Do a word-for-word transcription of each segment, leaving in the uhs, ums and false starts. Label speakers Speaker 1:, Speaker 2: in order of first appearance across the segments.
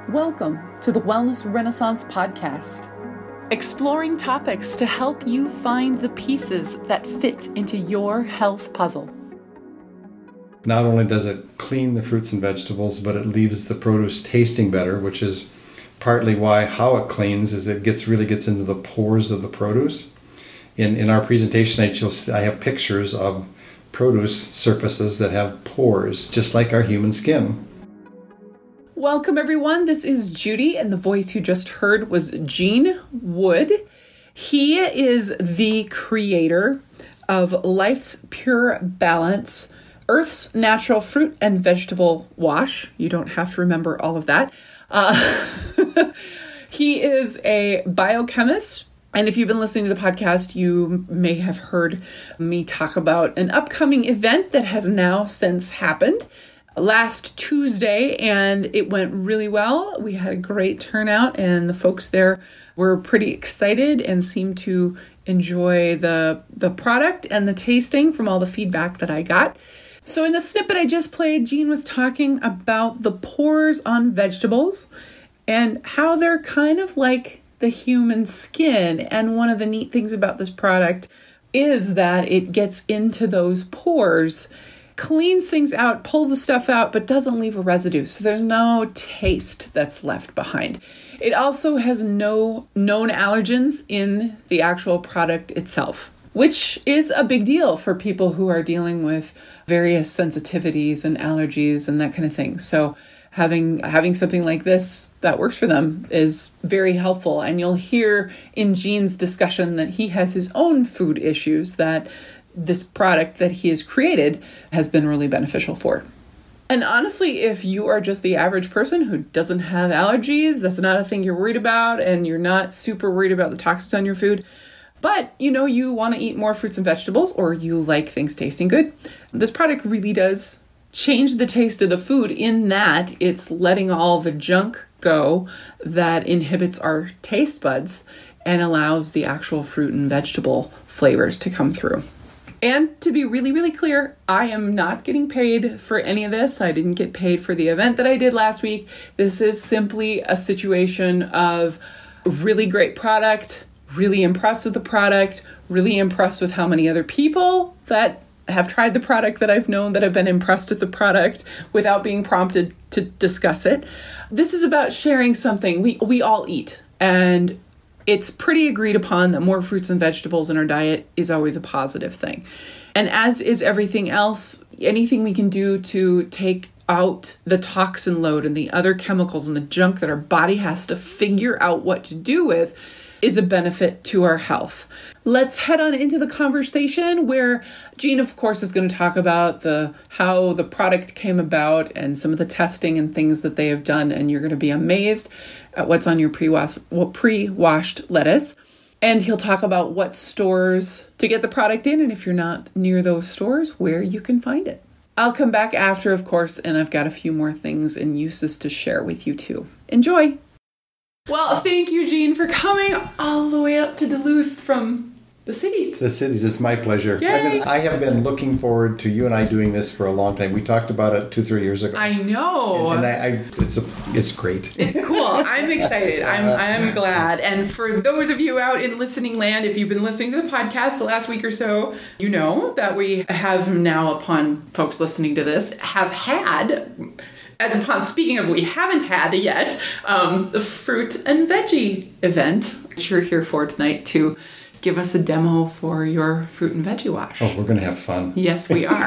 Speaker 1: Welcome to the Wellness Renaissance Podcast, exploring topics to help you find the pieces that fit into your health puzzle.
Speaker 2: Not only does it clean the fruits and vegetables, but it leaves the produce tasting better, which is partly why how it cleans is it gets really gets into the pores of the produce. In in our presentation, I, you'll see, I have pictures of produce surfaces that have pores, just like our human skin.
Speaker 1: Welcome, everyone. This is Judy, and the voice you just heard was Gene Wood. He is the creator of Life's Pure Balance, Earth's Natural Fruit and Vegetable Wash. You don't have to remember all of that. Uh, he is a biochemist. And if you've been listening to the podcast, you may have heard me talk about an upcoming event that has now since happened last Tuesday, and it went really well. We had a great turnout, and the folks there were pretty excited and seemed to enjoy the, the product and the tasting from all the feedback that I got. So in the snippet I just played, Gene was talking about the pores on vegetables and how they're kind of like the human skin. And one of the neat things about this product is that it gets into those pores, cleans things out, pulls the stuff out, but doesn't leave a residue. So there's no taste that's left behind. It also has no known allergens in the actual product itself, which is a big deal for people who are dealing with various sensitivities and allergies and that kind of thing. So having having something like this that works for them is very helpful. And you'll hear in Gene's discussion that he has his own food issues that this product that he has created has been really beneficial for. And honestly, if you are just the average person who doesn't have allergies, that's not a thing you're worried about, and you're not super worried about the toxins on your food, but you know you want to eat more fruits and vegetables, or you like things tasting good, this product really does change the taste of the food in that it's letting all the junk go that inhibits our taste buds and allows the actual fruit and vegetable flavors to come through. And to be really, really clear, I am not getting paid for any of this. I didn't get paid for the event that I did last week. This is simply a situation of really great product, really impressed with the product, really impressed with how many other people that have tried the product that I've known that have been impressed with the product without being prompted to discuss it. This is about sharing something we, we all eat, and it's pretty agreed upon that more fruits and vegetables in our diet is always a positive thing. And as is everything else, anything we can do to take out the toxin load and the other chemicals and the junk that our body has to figure out what to do with is a benefit to our health. Let's head on into the conversation where Gene, of course, is going to talk about the how the product came about and some of the testing and things that they have done. And you're going to be amazed at what's on your pre-wash, pre-washed lettuce. And he'll talk about what stores to get the product in, and if you're not near those stores, where you can find it. I'll come back after, of course, and I've got a few more things and uses to share with you too. Enjoy! Well, thank you, Gene, for coming all the way up to Duluth from the cities.
Speaker 2: The cities, it's my pleasure.
Speaker 1: Yay.
Speaker 2: I mean, I have been looking forward to you and I doing this for a long time. We talked about it two, three years ago.
Speaker 1: I know.
Speaker 2: And, and I, I, it's a, it's great.
Speaker 1: It's cool. I'm excited. I'm I'm glad. And for those of you out in listening land, if you've been listening to the podcast the last week or so, you know that we have now, upon folks listening to this, have had, as upon speaking of we haven't had yet, um, the fruit and veggie event, which you're here for tonight to give us a demo for your fruit and veggie wash.
Speaker 2: Oh, we're going to have fun.
Speaker 1: Yes, we are.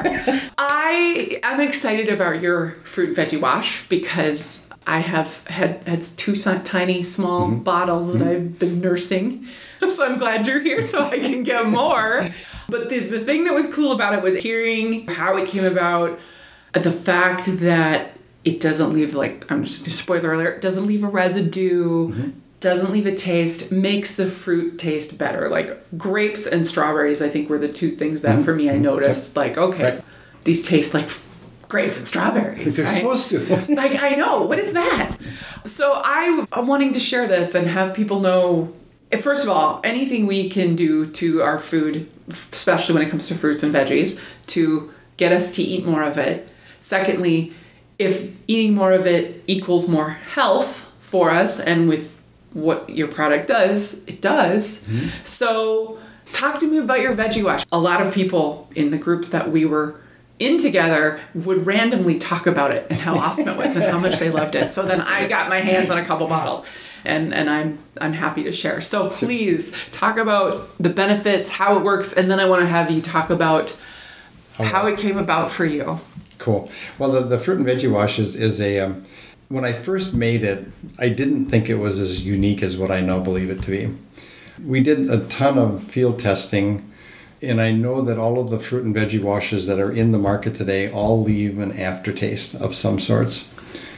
Speaker 1: I am excited about your fruit veggie wash because I have had, had two tiny small mm-hmm. bottles that mm-hmm. I've been nursing. So I'm glad you're here so I can get more. But the, the thing that was cool about it was hearing how it came about, the fact that it doesn't leave, like, I'm just, spoiler alert, doesn't leave a residue, mm-hmm. doesn't leave a taste, makes the fruit taste better. Like grapes and strawberries, I think were the two things that mm-hmm. for me I noticed. Like, okay, right. These taste like grapes and strawberries.
Speaker 2: They're
Speaker 1: right?
Speaker 2: supposed to.
Speaker 1: Like, I know. What is that? So I, I'm wanting to share this and have people know, first of all, anything we can do to our food, especially when it comes to fruits and veggies, to get us to eat more of it. Secondly, if eating more of it equals more health, for us, and with what your product does, it does. Mm-hmm. So talk to me about your veggie wash. A lot of people in the groups that we were in together would randomly talk about it and how awesome it was and how much they loved it. So then I got my hands on a couple bottles, and, and I'm I'm happy to share. So please talk about the benefits, how it works, and then I want to have you talk about okay. how it came about for you.
Speaker 2: Cool. Well, the, the fruit and veggie wash is, is a... Um, when I first made it, I didn't think it was as unique as what I now believe it to be. We did a ton of field testing, and I know that all of the fruit and veggie washes that are in the market today all leave an aftertaste of some sorts.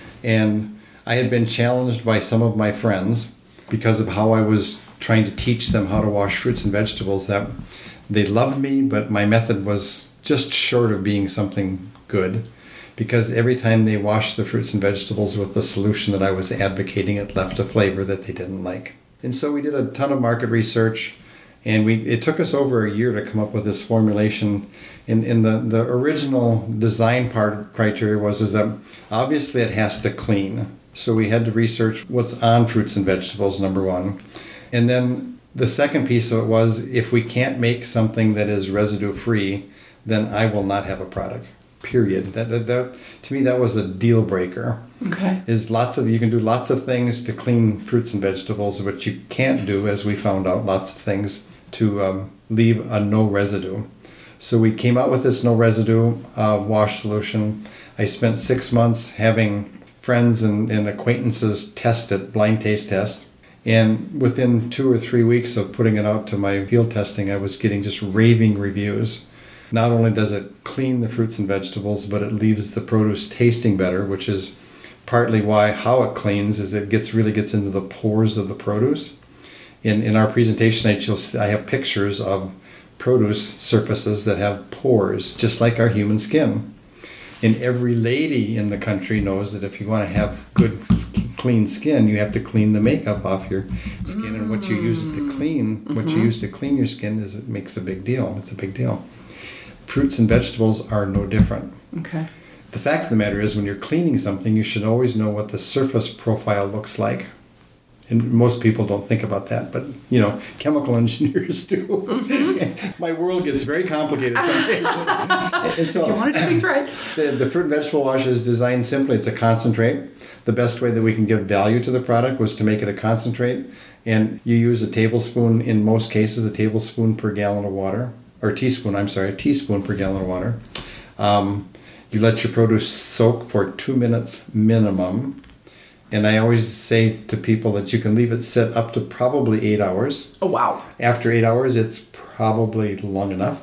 Speaker 2: And I had been challenged by some of my friends because of how I was trying to teach them how to wash fruits and vegetables, that they loved me, but my method was just short of being something good, because every time they washed the fruits and vegetables with the solution that I was advocating, it left a flavor that they didn't like. And so we did a ton of market research, and we it took us over a year to come up with this formulation. In, in the, the original design part criteria was is that obviously it has to clean. So we had to research what's on fruits and vegetables, number one. And then the second piece of it was, if we can't make something that is residue-free, then I will not have a product. Period. That, that, that to me, that was a deal breaker.
Speaker 1: Okay.
Speaker 2: Is lots of you can do lots of things to clean fruits and vegetables, but you can't do, as we found out, lots of things to um, leave a no residue. So we came out with this no residue uh, wash solution. I spent six months having friends and, and acquaintances test it, blind taste test. And within two or three weeks of putting it out to my field testing, I was getting just raving reviews. Not only does it clean the fruits and vegetables, but it leaves the produce tasting better, which is partly why how it cleans is it gets really gets into the pores of the produce. In in our presentation, I, you'll see, I have pictures of produce surfaces that have pores, just like our human skin. And every lady in the country knows that if you want to have good, clean skin, you have to clean the makeup off your skin. And what you use it to clean, mm-hmm. what you use to clean your skin, is it makes a big deal. It's a big deal. Fruits and vegetables are no different.
Speaker 1: Okay.
Speaker 2: The fact of the matter is, when you're cleaning something, you should always know what the surface profile looks like. And most people don't think about that, but, you know, chemical engineers do. Mm-hmm. My world gets very complicated some days. And so,
Speaker 1: if you want to do things right.
Speaker 2: The, the fruit and vegetable wash is designed simply. It's a concentrate. The best way that we can give value to the product was to make it a concentrate. And you use a tablespoon, in most cases, a tablespoon per gallon of water. Or teaspoon, I'm sorry, a teaspoon per gallon of water. Um, you let your produce soak for two minutes minimum. And I always say to people that you can leave it sit up to probably eight hours.
Speaker 1: Oh, wow. After
Speaker 2: eight hours, it's probably long enough.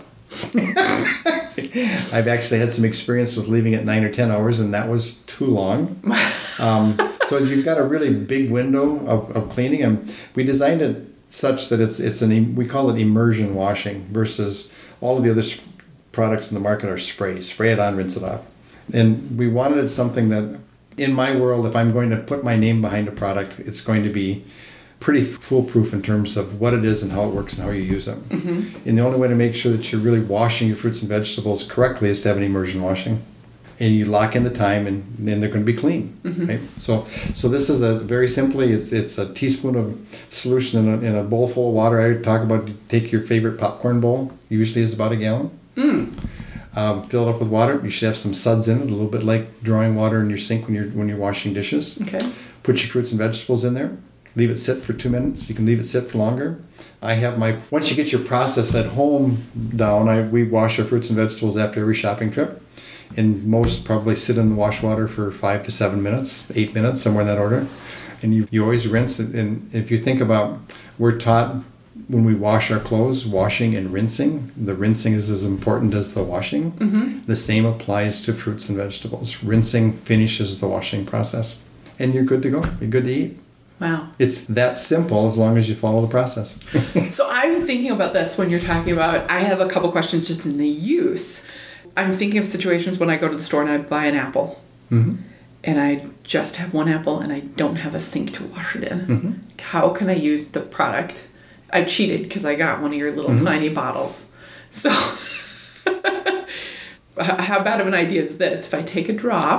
Speaker 2: I've actually had some experience with leaving it nine or ten hours, and that was too long. Um, so you've got a really big window of, of cleaning. And we designed it such that it's it's an we call it immersion washing, versus all of the other products in the market are spray. Spray it on, rinse it off. And we wanted something that, in my world, if I'm going to put my name behind a product, it's going to be pretty foolproof in terms of what it is and how it works and how you use it. Mm-hmm. And the only way to make sure that you're really washing your fruits and vegetables correctly is to have an immersion washing. And you lock in the time, and then they're going to be clean. Mm-hmm. Right? So, so this is a very simply, it's it's a teaspoon of solution in a, in a bowl full of water. I talk about, take your favorite popcorn bowl. Usually is about a gallon. Mm. Um, fill it up with water. You should have some suds in it, a little bit like drawing water in your sink when you're when you're washing dishes.
Speaker 1: Okay.
Speaker 2: Put your fruits and vegetables in there. Leave it sit for two minutes. You can leave it sit for longer. I have my once you get your process at home down, I we wash our fruits and vegetables after every shopping trip. And most probably sit in the wash water for five to seven minutes, eight minutes, somewhere in that order. And you, you always rinse it. And if you think about, we're taught when we wash our clothes, washing and rinsing. The rinsing is as important as the washing. Mm-hmm. The same applies to fruits and vegetables. Rinsing finishes the washing process. And you're good to go. You're good to eat.
Speaker 1: Wow.
Speaker 2: It's that simple as long as you follow the process.
Speaker 1: So I'm thinking about this when you're talking about, I have a couple questions just in the use. I'm thinking of situations when I go to the store and I buy an apple. Mm-hmm. And I just have one apple and I don't have a sink to wash it in. Mm-hmm. How can I use the product? I cheated because I got one of your little mm-hmm. tiny bottles. So how bad of an idea is this? If I take a drop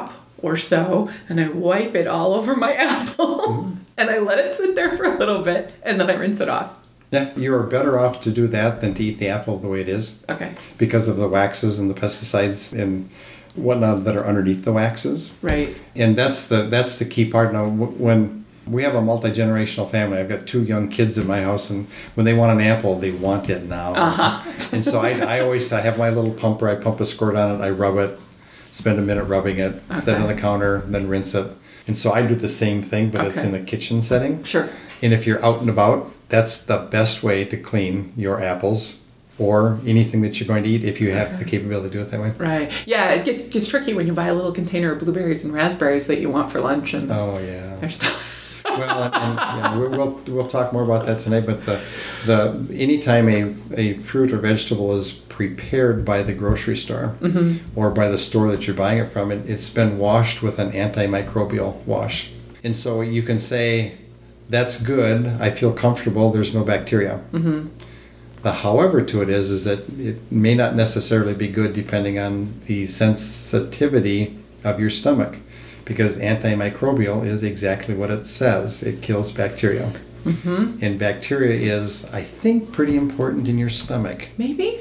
Speaker 1: or so, and I wipe it all over my apple. Mm. And I let it sit there for a little bit, and then I rinse it off.
Speaker 2: Yeah, you are better off to do that than to eat the apple the way it is.
Speaker 1: Okay.
Speaker 2: Because of the waxes and the pesticides and whatnot that are underneath the waxes.
Speaker 1: Right.
Speaker 2: And that's the that's the key part. Now, when we have a multi-generational family, I've got two young kids in my house, and when they want an apple, they want it now.
Speaker 1: Uh-huh.
Speaker 2: And so I, I always I have my little pumper. I pump a squirt on it. I rub it, spend a minute rubbing it, okay. set it on the counter, then rinse it. And so I do the same thing, but okay. it's in a kitchen setting.
Speaker 1: Sure.
Speaker 2: And if you're out and about, that's the best way to clean your apples or anything that you're going to eat if you have okay. the capability to do it that way.
Speaker 1: Right. Yeah, it gets gets tricky when you buy a little container of blueberries and raspberries that you want for lunch. And
Speaker 2: oh, yeah.
Speaker 1: There's the
Speaker 2: well, and, and yeah, we'll we'll talk more about that tonight. But the the anytime a, a fruit or vegetable is prepared by the grocery store mm-hmm. or by the store that you're buying it from, it, it's been washed with an antimicrobial wash, and so you can say, "That's good. I feel comfortable. There's no bacteria." Mm-hmm. The however to it is is that it may not necessarily be good depending on the sensitivity of your stomach. Because antimicrobial is exactly what it says. It kills bacteria. Mm-hmm. And bacteria is, I think, pretty important in your stomach.
Speaker 1: Maybe.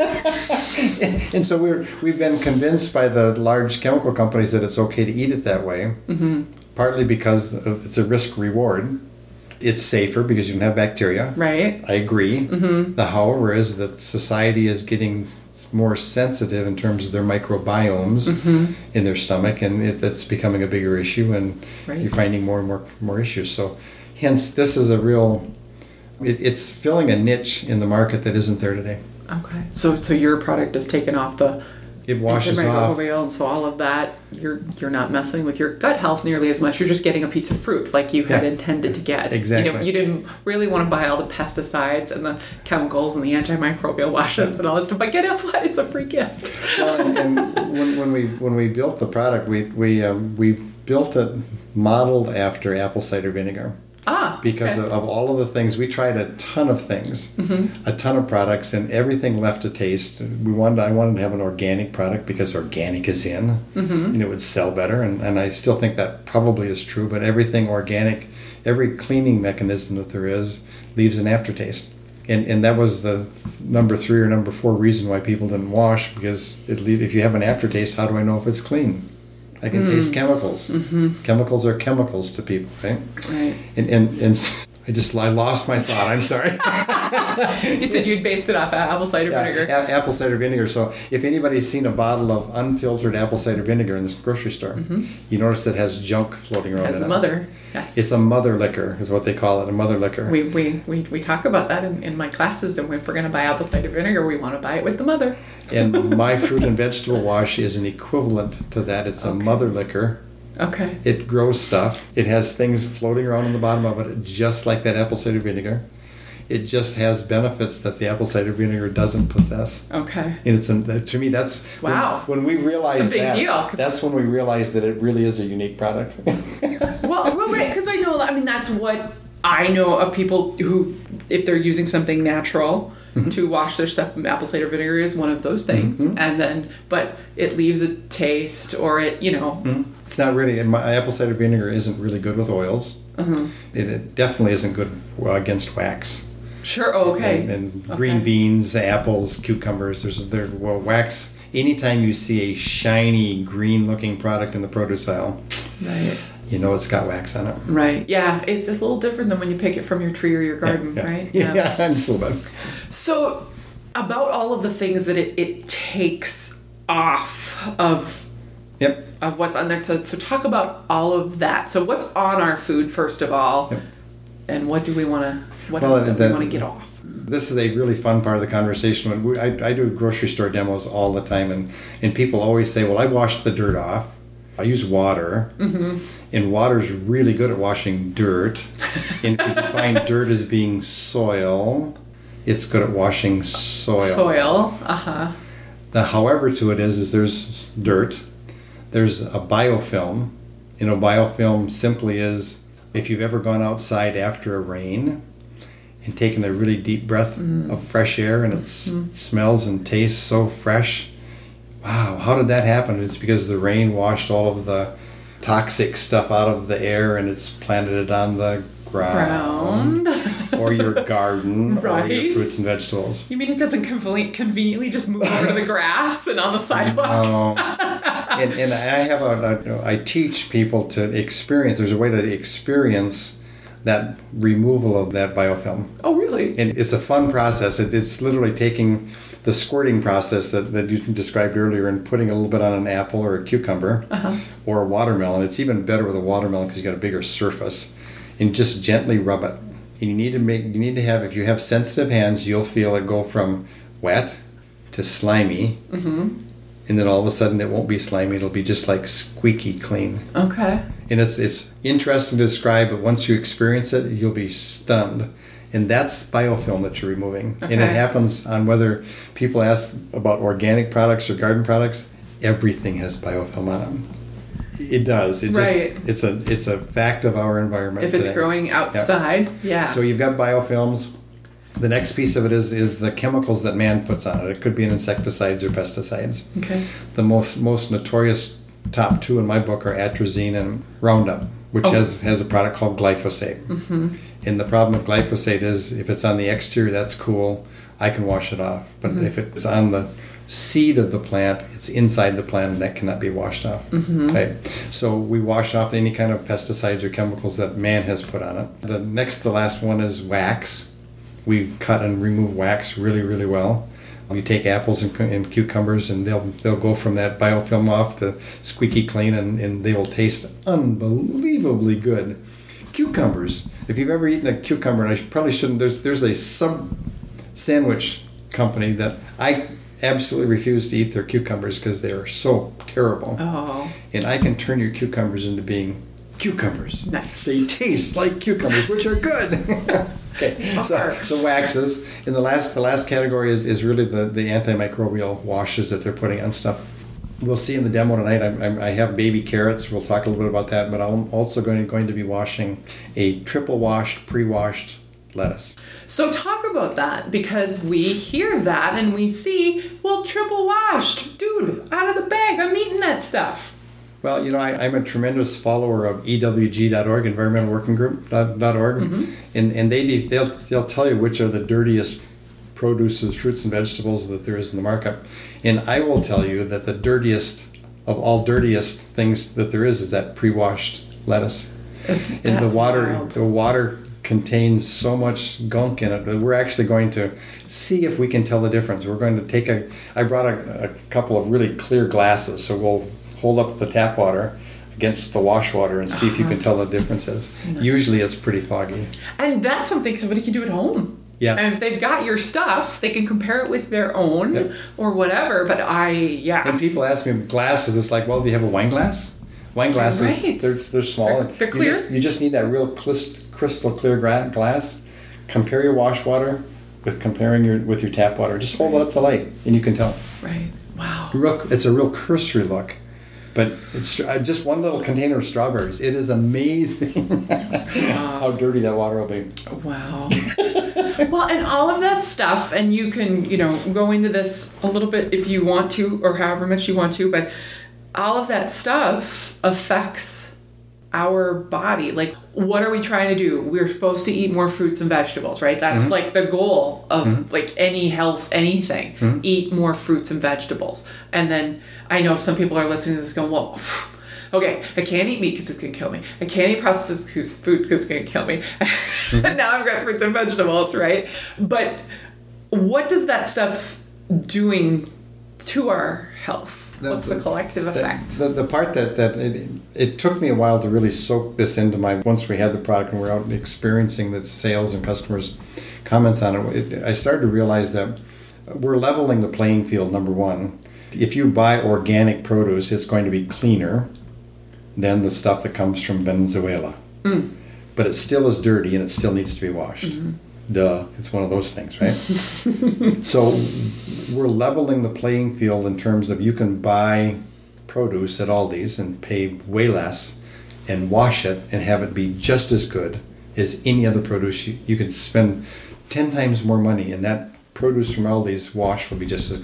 Speaker 2: And so we're, we've been convinced by the large chemical companies that it's okay to eat it that way. Mm-hmm. Partly because of, it's a risk-reward. It's safer because you don't have bacteria.
Speaker 1: Right.
Speaker 2: I agree. Mm-hmm. The however is that society is getting more sensitive in terms of their microbiomes mm-hmm. in their stomach, and it, that's becoming a bigger issue, and right. you're finding more and more more issues. So hence this is a real it, it's filling a niche in the market that isn't there today.
Speaker 1: Okay. So so your product is taken off the
Speaker 2: it washes off,
Speaker 1: and so all of that you're you're not messing with your gut health nearly as much. You're just getting a piece of fruit like you had yeah. intended to get.
Speaker 2: Exactly.
Speaker 1: You know, you didn't really want to buy all the pesticides and the chemicals and the antimicrobial washes yeah. and all this stuff. But guess what? It's a free gift.
Speaker 2: Well, and, and when, when we when we built the product, we we um, we built it modeled after apple cider vinegar.
Speaker 1: Ah,
Speaker 2: because
Speaker 1: okay.
Speaker 2: of, of all of the things, we tried a ton of things, mm-hmm. a ton of products, and everything left a taste. We wanted, I wanted to have an organic product because organic is in, mm-hmm. and it would sell better. And, and I still think that probably is true. But everything organic, every cleaning mechanism that there is, leaves an aftertaste. And and that was the number three or number four reason why people didn't wash, because it leave, if you have an aftertaste, how do I know if it's clean? I can mm. taste chemicals. Mm-hmm. Chemicals are chemicals to people, right?
Speaker 1: Right.
Speaker 2: And and, and I just I lost my thought. I'm sorry.
Speaker 1: You said you'd based it off apple cider
Speaker 2: yeah,
Speaker 1: vinegar.
Speaker 2: A- apple cider vinegar. So if anybody's seen a bottle of unfiltered apple cider vinegar in the grocery store, mm-hmm. you notice it has junk floating around.
Speaker 1: It has
Speaker 2: in
Speaker 1: the
Speaker 2: it.
Speaker 1: mother. Yes.
Speaker 2: It's a mother liquor, is what they call it, a mother liquor.
Speaker 1: We we, we, we talk about that in, in my classes, and if we're going to buy apple cider vinegar, we want to buy it with the mother.
Speaker 2: And my fruit and vegetable wash is an equivalent to that. It's a okay. mother liquor.
Speaker 1: Okay.
Speaker 2: It grows stuff. It has things floating around on the bottom of it, just like that apple cider vinegar. It just has benefits that the apple cider vinegar doesn't possess.
Speaker 1: Okay.
Speaker 2: And it's to me that's
Speaker 1: wow.
Speaker 2: When, when we realize
Speaker 1: it's a big
Speaker 2: that,
Speaker 1: deal,
Speaker 2: that's when we realize that it really is a unique product.
Speaker 1: well, well, right, because I know. I mean, that's what I know of people who, if they're using something natural mm-hmm. to wash their stuff, apple cider vinegar is one of those things. Mm-hmm. And then, but it leaves a taste, or it, you know.
Speaker 2: Mm-hmm. It's not really, and my apple cider vinegar isn't really good with oils. Uh-huh. It, it definitely isn't good against wax.
Speaker 1: Sure. Oh, okay.
Speaker 2: And, and
Speaker 1: okay.
Speaker 2: green beans, apples, cucumbers. There's there. Well, wax. Anytime you see a shiny green-looking product in the produce aisle,
Speaker 1: right,
Speaker 2: you know it's got wax on it.
Speaker 1: Right. Yeah. It's, it's a little different than when you pick it from your tree or your garden,
Speaker 2: yeah, yeah.
Speaker 1: right?
Speaker 2: Yeah. Yeah. It's a little bit.
Speaker 1: So, about all of the things that it, it takes off of.
Speaker 2: Yep.
Speaker 1: Of what's on there. So, so talk about all of that. So what's on our food first of all, yep. and what do we want to what
Speaker 2: well,
Speaker 1: do
Speaker 2: the,
Speaker 1: we want to get off?
Speaker 2: This is a really fun part of the conversation. When we, I, I do grocery store demos all the time, and, and people always say, "Well, I wash the dirt off. I use water, mm-hmm. and water's really good at washing dirt. And if you define dirt as being soil, it's good at washing soil.
Speaker 1: Soil, uh huh.
Speaker 2: The however to it is, is there's dirt." There's a biofilm. You know, biofilm simply is if you've ever gone outside after a rain and taken a really deep breath mm. of fresh air and it mm. smells and tastes so fresh. wow, how did that happen? It's because the rain washed all of the toxic stuff out of the air and it's planted it on the ground,
Speaker 1: Ground.
Speaker 2: or your garden,
Speaker 1: Right.
Speaker 2: or your fruits and vegetables.
Speaker 1: You mean it doesn't conveniently, conveniently just move over to the grass and on the sidewalk?
Speaker 2: No. and, and I have a, a, you know, I teach people to experience, there's a way to experience that removal of that biofilm.
Speaker 1: Oh, really?
Speaker 2: And it's a fun process. It, it's literally taking the squirting process that, that you described earlier and putting a little bit on an apple or a cucumber
Speaker 1: Uh-huh.
Speaker 2: or a watermelon. It's even better with a watermelon because you got a bigger surface. And just gently rub it. And you need to make you need to have, if you have sensitive hands, you'll feel it go from wet to slimy.
Speaker 1: Mm-hmm.
Speaker 2: And then all of a sudden it won't be slimy, it'll be just like squeaky clean.
Speaker 1: Okay.
Speaker 2: And it's it's interesting to describe, but once you experience it, you'll be stunned. And that's biofilm that you're removing.
Speaker 1: Okay.
Speaker 2: And it happens on whether people ask about organic products or garden products, everything has biofilm on them. It does. It
Speaker 1: Right.
Speaker 2: just it's a it's a fact of our environment
Speaker 1: If it's
Speaker 2: today.
Speaker 1: growing outside, yeah.
Speaker 2: So you've got biofilms. The next piece of it is is the chemicals that man puts on it. It could be in insecticides or pesticides.
Speaker 1: Okay.
Speaker 2: The most most notorious top two in my book are atrazine and Roundup, which
Speaker 1: Oh.
Speaker 2: has has a product called glyphosate.
Speaker 1: Mm-hmm.
Speaker 2: And the problem with glyphosate is if it's on the exterior, that's cool. I can wash it off. But
Speaker 1: Mm-hmm.
Speaker 2: if it's on the seed of the plant, it's inside the plant and that cannot be washed off.
Speaker 1: Mm-hmm.
Speaker 2: Okay. So we wash off any kind of pesticides or chemicals that man has put on it. The next to the last one is wax. We cut and remove wax really, really well. You take apples and, cu- and cucumbers and they'll they'll go from that biofilm off to squeaky clean and, and they will taste unbelievably good. Cucumbers. If you've ever eaten a cucumber, and I probably shouldn't, there's there's a sub sandwich company that I absolutely refuse to eat their cucumbers because they are so terrible.
Speaker 1: Oh,
Speaker 2: And I can turn your cucumbers into being cucumbers.
Speaker 1: nice.
Speaker 2: They taste like cucumbers, which are good. Okay, so, so waxes. And the last the last category is, is really the, the antimicrobial washes that they're putting on stuff. We'll see in the demo tonight. I'm, I'm, I have baby carrots. We'll talk a little bit about that. But I'm also going, going to be washing a triple washed, pre-washed lettuce.
Speaker 1: So talk about that, because we hear that and we see, well, triple washed. Dude, out of the bag, I'm eating that stuff.
Speaker 2: Well, you know, I, I'm a tremendous follower of E W G dot org, Environmental Working Group dot org,
Speaker 1: Mm-hmm.
Speaker 2: and and they they'll they'll tell you which are the dirtiest produces, fruits and vegetables that there is in the market, and I will tell you that the dirtiest of all dirtiest things that there is is that pre-washed lettuce.
Speaker 1: Isn't-
Speaker 2: And the
Speaker 1: that's
Speaker 2: water
Speaker 1: wild.
Speaker 2: the water contains so much gunk in it that we're actually going to see if we can tell the difference. We're going to take a I brought a, a couple of really clear glasses, so we'll hold up the tap water against the wash water and see if you can tell the differences.
Speaker 1: Nice.
Speaker 2: Usually it's pretty foggy.
Speaker 1: And that's something somebody can do at home.
Speaker 2: Yes.
Speaker 1: And if they've got your stuff, they can compare it with their own
Speaker 2: Yep.
Speaker 1: or whatever. But I, yeah.
Speaker 2: And people ask me glasses, it's like, well, do you have a wine glass? Wine glasses,
Speaker 1: Right.
Speaker 2: they're, they're small.
Speaker 1: They're-
Speaker 2: and
Speaker 1: they're
Speaker 2: you
Speaker 1: clear?
Speaker 2: just, you just need that real clis- crystal clear gra- glass. Compare your wash water with comparing your with your tap water. Just hold it up to light and you can tell.
Speaker 1: Right. Wow.
Speaker 2: Real, it's a real cursory look. But it's uh, just one little container of strawberries. It is amazing how dirty that water will be.
Speaker 1: Wow. Well, and all of that stuff, and you can, you know, go into this a little bit if you want to, or however much you want to, but all of that stuff affects our body. Like, what are we trying to do? We're supposed to eat more fruits and vegetables, right? That's
Speaker 2: Mm-hmm.
Speaker 1: like the goal of mm-hmm. like any health, anything. Mm-hmm. Eat more fruits and vegetables. And then I know some people are listening to this going, well, okay, I can't eat meat because it's going to kill me. I can't eat processed food because it's going to kill me. Mm-hmm. Now I've got fruits and vegetables, right? But what does that stuff doing to our health?
Speaker 2: The,
Speaker 1: What's the, the collective
Speaker 2: the,
Speaker 1: effect?
Speaker 2: The, the part that, that it, it took me a while to really soak this into my, once we had the product and we're out experiencing the sales and customers' comments on it, it, I started to realize that we're leveling the playing field, number one. If you buy organic produce, it's going to be cleaner than the stuff that comes from Venezuela. Mm. But it still is dirty and it still needs to be washed. Mm-hmm. Duh, it's one of those things, right? So we're leveling the playing field in terms of you can buy produce at Aldi's and pay way less and wash it and have it be just as good as any other produce. You, you can spend ten times more money and that produce from Aldi's washed will be just as good.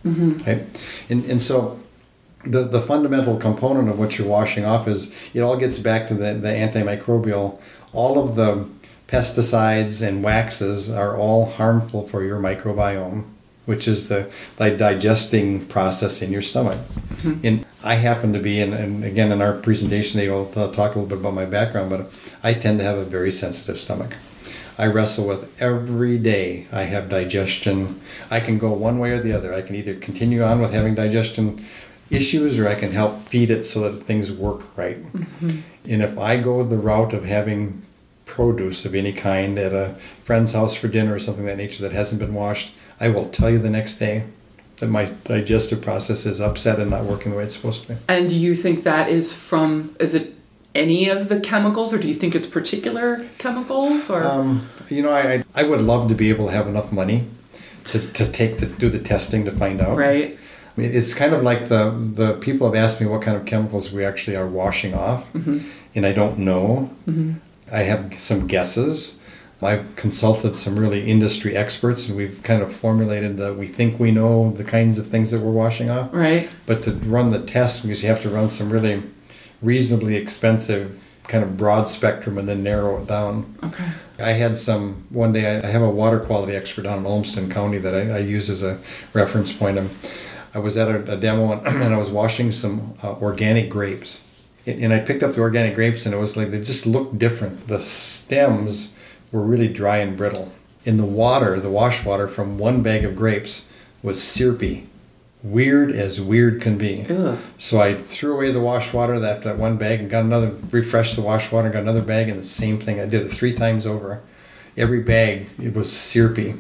Speaker 1: Mm-hmm.
Speaker 2: Right? And, and so the, the fundamental component of what you're washing off is it all gets back to the, the antimicrobial. All of the pesticides and waxes are all harmful for your microbiome, which is the, the digesting process in your stomach. Mm-hmm. And I happen to be, and, and again in our presentation today I'll, I'll talk a little bit about my background, but I tend to have a very sensitive stomach. I wrestle with every day. I have digestion. I can go one way or the other. I can either continue on with having digestion issues or I can help feed it so that things work right. Mm-hmm. And if I go the route of having produce of any kind at a friend's house for dinner or something of that nature that hasn't been washed, I will tell you the next day that my digestive process is upset and not working the way it's supposed to be.
Speaker 1: And do you think that is from, is it any of the chemicals, or do you think it's particular chemicals? Or
Speaker 2: um, you know, I I would love to be able to have enough money to, to take the do the testing to find out.
Speaker 1: Right.
Speaker 2: I mean, it's kind of like the the people have asked me what kind of chemicals we actually are washing off, mm-hmm. and I don't know. Mm-hmm. I have some guesses. I've consulted some really industry experts, and we've kind of formulated that we think we know the kinds of things that we're washing off.
Speaker 1: Right.
Speaker 2: But to run the test, because you have to run some really reasonably expensive kind of broad spectrum and then narrow it down.
Speaker 1: Okay.
Speaker 2: I had some, one day I have a water quality expert down in Olmston County that I, I use as a reference point. And I was at a, a demo and, and I was washing some uh, organic grapes. And, and I picked up the organic grapes and it was like, they just looked different. The stems were really dry and brittle. In the water, the wash water from one bag of grapes was syrupy. Weird as weird can be. Ugh. So I threw away the wash water after that one bag and got another, refreshed the wash water, got another bag, and the same thing. I did it three times over. Every bag, it was syrupy.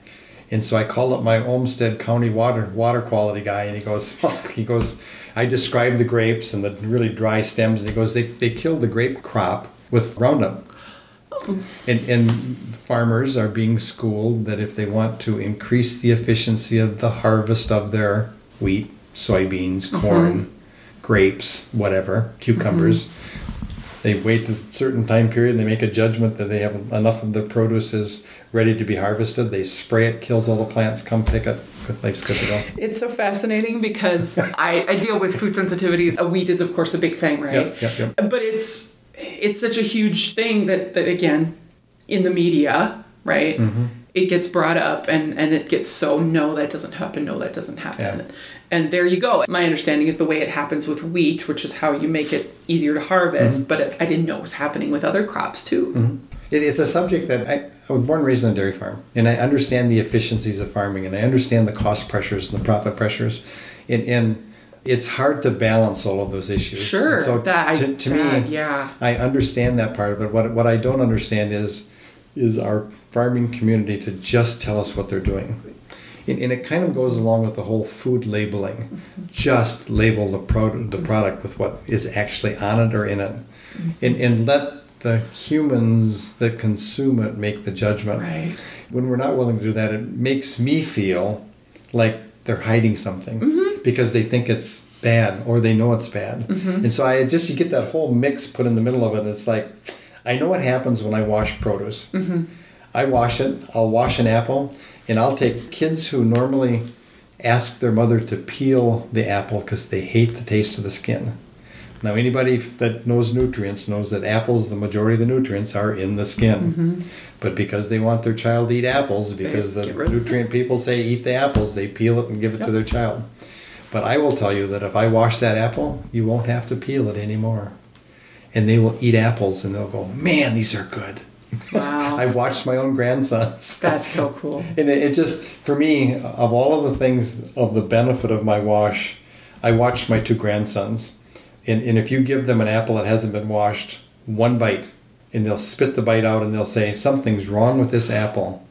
Speaker 2: And so I called up my Olmsted County water water quality guy, and he goes, oh, he goes, I described the grapes and the really dry stems, and he goes, they they killed the grape crop with Roundup. Oh. And and farmers are being schooled that if they want to increase the efficiency of the harvest of their wheat, soybeans, corn, mm-hmm. grapes, whatever, cucumbers, mm-hmm. they wait a certain time period and they make a judgment that they have enough of the produce is ready to be harvested. They spray it, kills all the plants, come pick it. Life's good to go.
Speaker 1: It's so fascinating because I, I deal with food sensitivities. A wheat is, of course, a big thing, right?
Speaker 2: Yep, yep, yep.
Speaker 1: But it's it's such a huge thing that, that again, in the media, right, mm-hmm. it gets brought up and, and it gets so, no, that doesn't happen, no, that doesn't happen. Yeah. And there you go. My understanding is the way it happens with wheat, which is how you make it easier to harvest, mm-hmm. but it, I didn't know it was happening with other crops too.
Speaker 2: Mm-hmm. It, it's a subject that I, I was born and raised on a dairy farm, and I understand the efficiencies of farming, and I understand the cost pressures and the profit pressures, and, and it's hard to balance all of those issues.
Speaker 1: Sure.
Speaker 2: And so
Speaker 1: that,
Speaker 2: to, to
Speaker 1: that,
Speaker 2: me,
Speaker 1: yeah.
Speaker 2: I understand that part of it. What what I don't understand is is our farming community to just tell us what they're doing. And, and it kind of goes along with the whole food labeling. Mm-hmm. Just label the, pro- the product with what is actually on it or in it. Mm-hmm. And, and let the humans that consume it make the judgment.
Speaker 1: Right.
Speaker 2: When we're not willing to do that, it makes me feel like they're hiding something mm-hmm. because they think it's bad or they know it's bad. Mm-hmm. And so I just, you get that whole mix put in the middle of it. And it's like, I know what happens when I wash produce. Mm-hmm. I wash it, I'll wash an apple, and I'll take kids who normally ask their mother to peel the apple because they hate the taste of the skin. Now, anybody that knows nutrients knows that apples, the majority of the nutrients are in the skin. Mm-hmm. But because they want their child to eat apples, because the nutrient people say eat the apples, they peel it and give it yep. to their child. But I will tell you that if I wash that apple, you won't have to peel it anymore. And they will eat apples and they'll go, man, these are good.
Speaker 1: Wow.
Speaker 2: I've watched my own grandsons.
Speaker 1: That's so cool.
Speaker 2: And it, it just, for me, of all of the things, of the benefit of my wash, I watched my two grandsons. And, and if you give them an apple that hasn't been washed, one bite, and they'll spit the bite out and they'll say, something's wrong with this apple.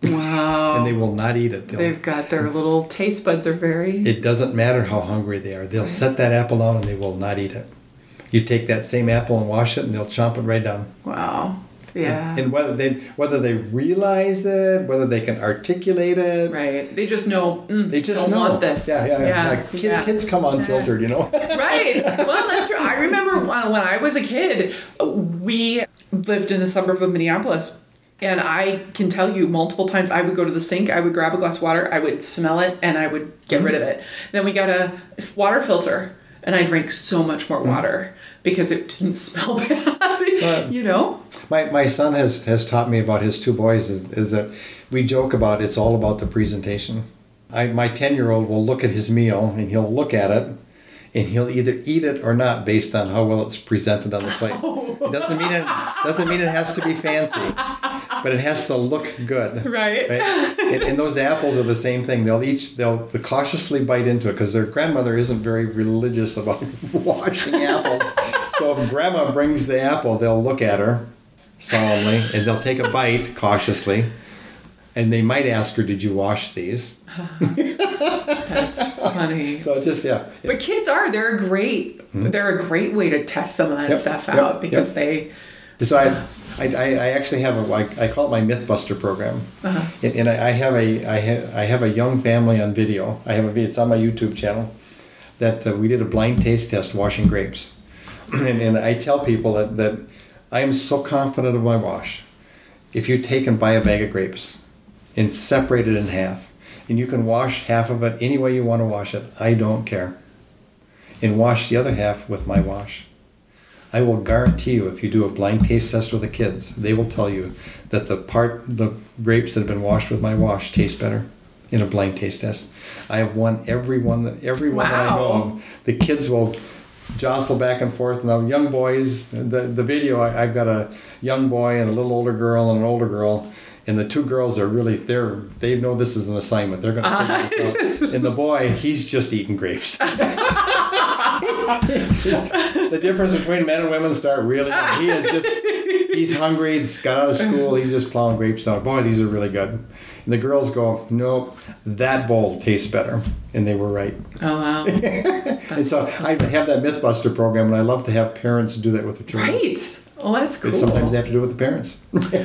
Speaker 1: Wow.
Speaker 2: And they will not eat it. They'll,
Speaker 1: They've got their little taste buds are very...
Speaker 2: It doesn't matter how hungry they are. They'll right. set that apple down and they will not eat it. You take that same apple and wash it and they'll chomp it right down.
Speaker 1: Wow. Yeah.
Speaker 2: And, and whether they whether they realize it, whether they can articulate it.
Speaker 1: Right. They just know, mm,
Speaker 2: they just
Speaker 1: don't
Speaker 2: know.
Speaker 1: want this.
Speaker 2: Yeah, yeah, yeah.
Speaker 1: yeah.
Speaker 2: Like kid,
Speaker 1: yeah.
Speaker 2: Kids come unfiltered, you know.
Speaker 1: Right. Well, that's true. I remember when I was a kid, we lived in a suburb of Minneapolis. And I can tell you multiple times I would go to the sink, I would grab a glass of water, I would smell it, and I would get mm-hmm. rid of it. Then we got a water filter, and I drank so much more water mm-hmm. because it didn't smell bad, uh, you know?
Speaker 2: My my son has, has taught me about his two boys is, is that we joke about it's all about the presentation. I My ten-year-old will look at his meal, and he'll look at it, and he'll either eat it or not based on how well it's presented on the plate. It doesn't mean it doesn't mean it has to be fancy, but it has to look good.
Speaker 1: Right.
Speaker 2: right? And, and those apples are the same thing. They'll each they'll cautiously bite into it because their grandmother isn't very religious about washing apples. So if grandma brings the apple, they'll look at her solemnly and they'll take a bite cautiously, and they might ask her, "Did you wash these?"
Speaker 1: That's funny.
Speaker 2: So it's just yeah.
Speaker 1: But kids are they're a great mm-hmm. they're a great way to test some of that
Speaker 2: yep,
Speaker 1: stuff
Speaker 2: yep,
Speaker 1: out because
Speaker 2: yep.
Speaker 1: they.
Speaker 2: So I, I, I actually have a I, I call it my MythBuster program, uh-huh. and, and I, I have a I have I have a young family on video. I have a it's on my YouTube channel that uh, we did a blind taste test washing grapes, and, and I tell people that that I am so confident of my wash. If you take and buy a bag of grapes and separate it in half. And you can wash half of it any way you want to wash it. I don't care. And wash the other half with my wash. I will guarantee you if you do a blind taste test with the kids, they will tell you that the part, the grapes that have been washed with my wash taste better in a blind taste test. I have won every one, every one
Speaker 1: wow.
Speaker 2: that I know of. The kids will jostle back and forth. Now, young boys, the, the video, I, I've got a young boy and a little older girl and an older girl. And the two girls are really, they're, they know this is an assignment. They're going to uh-huh. figure this out. And the boy, he's just eating grapes. The difference between men and women start really, he is just, he's hungry, he's got out of school, he's just plowing grapes down. Boy, these are really good. And the girls go, nope, that bowl tastes better. And they were right.
Speaker 1: Oh, wow.
Speaker 2: And so awesome. I have that MythBuster program, and I love to have parents do that with their children.
Speaker 1: Right. Well, that's cool.
Speaker 2: But sometimes they have to do it with the parents.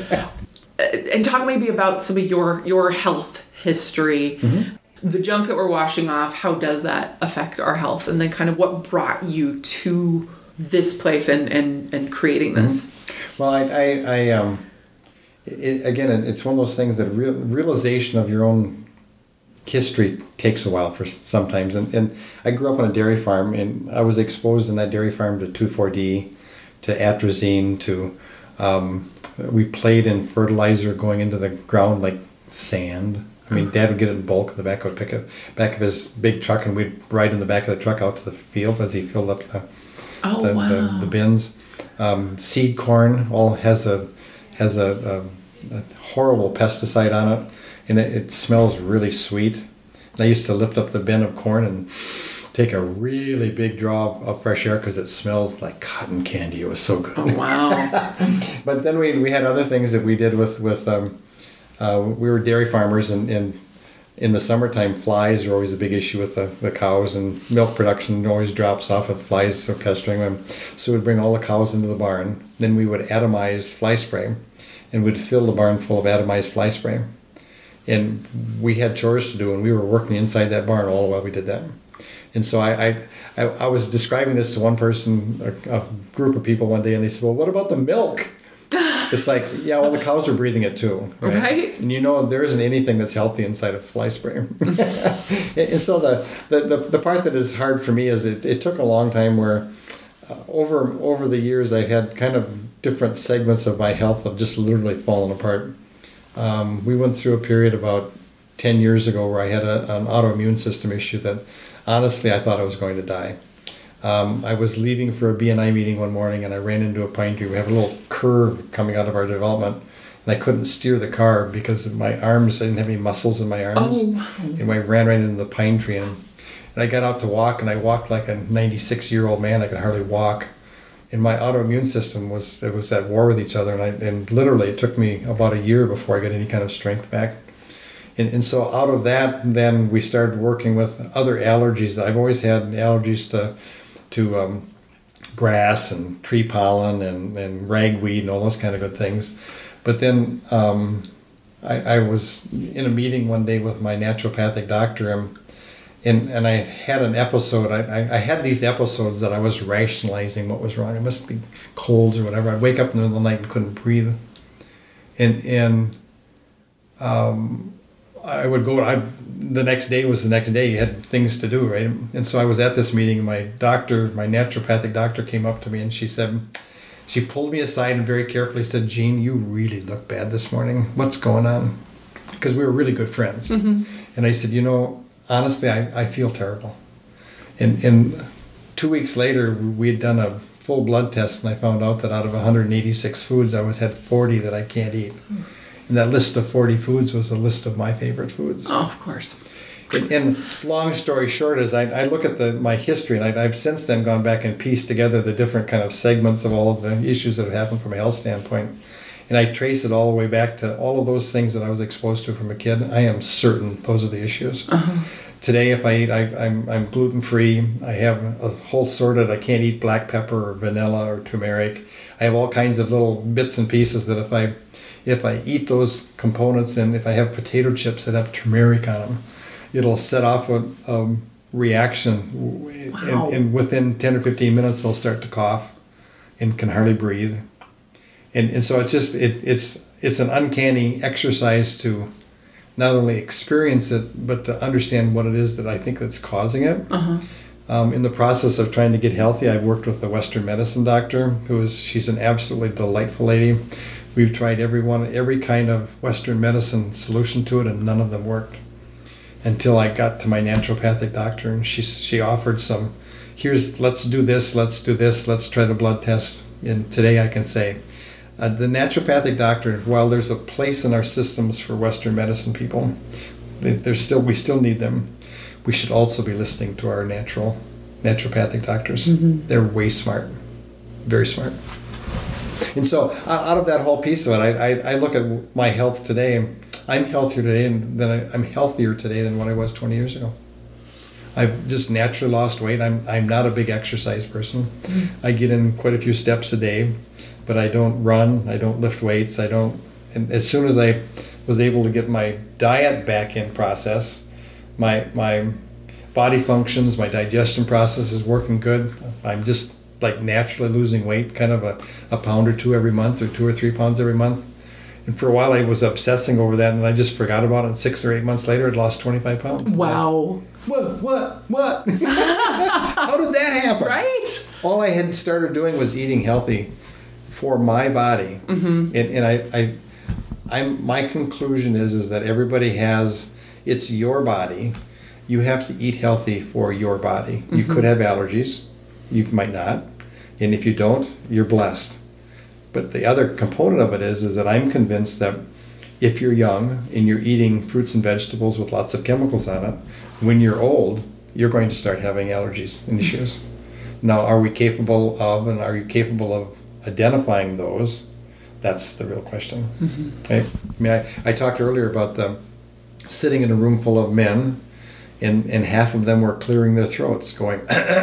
Speaker 1: And talk maybe about some of your, your health history. Mm-hmm. The junk that we're washing off, how does that affect our health? And then kind of what brought you to this place and, and, and creating this?
Speaker 2: Mm-hmm. Well, I, I, I um, it, again, it's one of those things that real, realization of your own history takes a while for sometimes. And, and I grew up on a dairy farm, and I was exposed in that dairy farm to two four D, to atrazine, to... Um, we played in fertilizer going into the ground like sand. I mean, Dad would get it in bulk. The back would pick it back of his big truck, and we'd ride in the back of the truck out to the field as he filled up the
Speaker 1: oh,
Speaker 2: the,
Speaker 1: wow.
Speaker 2: the, the bins. Um, seed corn all has a has a, a, a horrible pesticide on it, and it, it smells really sweet. And I used to lift up the bin of corn and take a really big draw of fresh air because it smelled like cotton candy. It was so good.
Speaker 1: Oh, wow.
Speaker 2: But then we we had other things that we did with, with um, uh, we were dairy farmers, and, and in the summertime, flies are always a big issue with the, the cows, and milk production always drops off if flies are pestering them. So we'd bring all the cows into the barn. Then we would atomize fly spray, and we'd fill the barn full of atomized fly spray. And we had chores to do, and we were working inside that barn all the while we did that. And so I, I, I, I was describing this to one person, a, a group of people one day, and they said, well, what about the milk? It's like, yeah, well, the cows are breathing it too. Right?
Speaker 1: Right.
Speaker 2: And you know, there isn't anything that's healthy inside of fly spray. And so the, the, the, the part that is hard for me is it, it took a long time where uh, over, over the years I've had kind of different segments of my health have just literally fallen apart. Um, we went through a period about ten years ago where I had a, an autoimmune system issue that honestly I thought I was going to die. Um, I was leaving for a B N I meeting one morning, and I ran into a pine tree. We have a little curve coming out of our development, and I couldn't steer the car because of my arms. I didn't have any muscles in my arms.
Speaker 1: Oh, wow.
Speaker 2: And I ran right into the pine tree, and, and I got out to walk, and I walked like a ninety-six-year-old man. I could hardly walk. And my autoimmune system was it was at war with each other, and I and literally it took me about a year before I got any kind of strength back. And, and so out of that, then we started working with other allergies. I've always had allergies to to um, grass and tree pollen and, and ragweed and all those kind of good things. But then um, I, I was in a meeting one day with my naturopathic doctor, and and, and I had an episode. I, I had these episodes that I was rationalizing what was wrong. It must be colds or whatever. I'd wake up in the middle of the night and couldn't breathe. And and um, I would go. I the next day was the next day. You had things to do, right? And so I was at this meeting. And my doctor, my naturopathic doctor, came up to me and she said, she pulled me aside and very carefully said, "Gene, you really look bad this morning. What's going on?" Because we were really good friends. Mm-hmm. And I said, "You know, honestly, I, I feel terrible." And and two weeks later, we had done a full blood test, and I found out that out of one hundred eighty-six foods, I was had forty that I can't eat. Mm. And that list of forty foods was a list of my favorite foods.
Speaker 1: Oh, of course.
Speaker 2: And, and long story short is I, I look at the my history, and I, I've since then gone back and pieced together the different kind of segments of all of the issues that have happened from a health standpoint. And I trace it all the way back to all of those things that I was exposed to from a kid. I am certain those are the issues. Uh-huh. Today, if I eat, I, I'm I'm gluten free. I have a whole sorted. I can't eat black pepper or vanilla or turmeric. I have all kinds of little bits and pieces that if I if I eat those components, and if I have potato chips that have turmeric on them, it'll set off a, a reaction. Wow. And, and within ten or fifteen minutes, they'll start to cough and can hardly breathe. And and so it's just it it's it's an uncanny exercise to not only experience it, but to understand what it is that I think that's causing it. Uh-huh. Um, in the process of trying to get healthy, I've worked with a Western medicine doctor who is, she's an absolutely delightful lady. We've tried every one, every kind of Western medicine solution to it, and none of them worked until I got to my naturopathic doctor, and she she offered some, here's, let's do this, let's do this, let's try the blood test. And today I can say, Uh, the naturopathic doctor, while there's a place in our systems for Western medicine people, they, there's still we still need them. We should also be listening to our natural naturopathic doctors. Mm-hmm. They're way smart, very smart. And so, uh, out of that whole piece of it, I, I, I look at my health today. I'm healthier today than I, I'm healthier today than what I was twenty years ago. I've just naturally lost weight. I'm I'm not a big exercise person. Mm-hmm. I get in quite a few steps a day. But I don't run, I don't lift weights, I don't, and as soon as I was able to get my diet back in process, my my body functions, my digestion process is working good. I'm just like naturally losing weight, kind of a, a pound or two every month, or two or three pounds every month. And for a while I was obsessing over that, and I just forgot about it. And six or eight months later, I'd lost twenty-five pounds.
Speaker 1: Wow.
Speaker 2: Like, what, what, what? How did that happen?
Speaker 1: Right?
Speaker 2: All I had started doing was eating healthy for my body. Mm-hmm. And, and I, I, I'm, my conclusion is, is that everybody has, it's your body. You have to eat healthy for your body. Mm-hmm. You could have allergies. You might not. And if you don't, you're blessed. But the other component of it is, is that I'm convinced that if you're young and you're eating fruits and vegetables with lots of chemicals on it, when you're old, you're going to start having allergies and issues. Now, are we capable of, and are you capable of identifying those? That's the real question. Mm-hmm. Okay? I mean, I, I talked earlier about the sitting in a room full of men, and, and half of them were clearing their throats, going,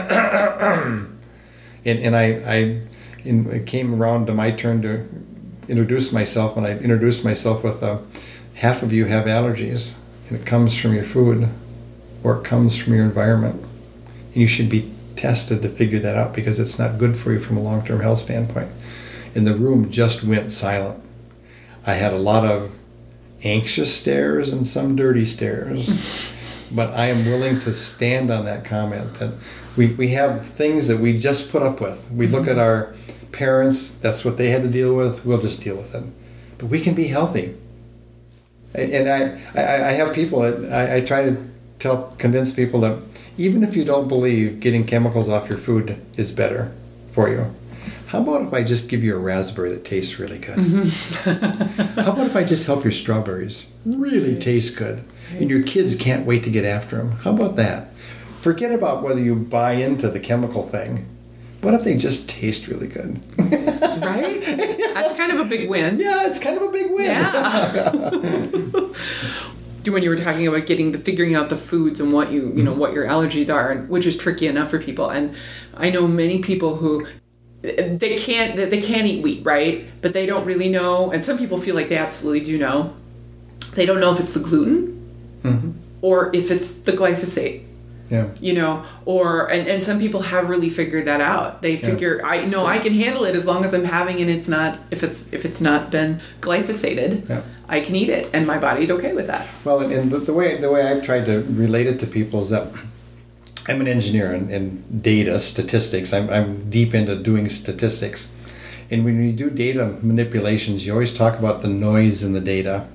Speaker 2: and and I, I in, it came around to my turn to introduce myself, and I introduced myself with, uh, half of you have allergies, and it comes from your food, or it comes from your environment, and you should be tested to figure that out, because it's not good for you from a long-term health standpoint. And the room just went silent. I had a lot of anxious stares and some dirty stares, but I am willing to stand on that comment that we, we have things that we just put up with. We look at our parents, that's what they had to deal with, we'll just deal with it. But we can be healthy. And I, I, I have people, that I, I try to tell, convince people that even if you don't believe getting chemicals off your food is better for you, how about if I just give you a raspberry that tastes really good? Mm-hmm. How about if I just help your strawberries really taste good, and your kids can't wait to get after them? How about that? Forget about whether you buy into the chemical thing. What if they just taste really good?
Speaker 1: Right? That's kind of a big win.
Speaker 2: Yeah, it's kind of a big win.
Speaker 1: Yeah. When you were talking about getting the figuring out the foods and what you you know what your allergies are, and which is tricky enough for people, and I know many people who they can't they can't eat wheat, right? But they don't really know, and some people feel like they absolutely do know. They don't know if it's the gluten mm-hmm. or if it's the glyphosate.
Speaker 2: Yeah.
Speaker 1: You know, or and, and some people have really figured that out. They figure yeah. I know I can handle it as long as I'm having and it's not if it's if it's not been glyphosated, yeah. I can eat it and my body's okay with that.
Speaker 2: Well, and the, the way the way I've tried to relate it to people is that I'm an engineer in, in data statistics. I'm I'm deep into doing statistics. And when you do data manipulations, you always talk about the noise in the data.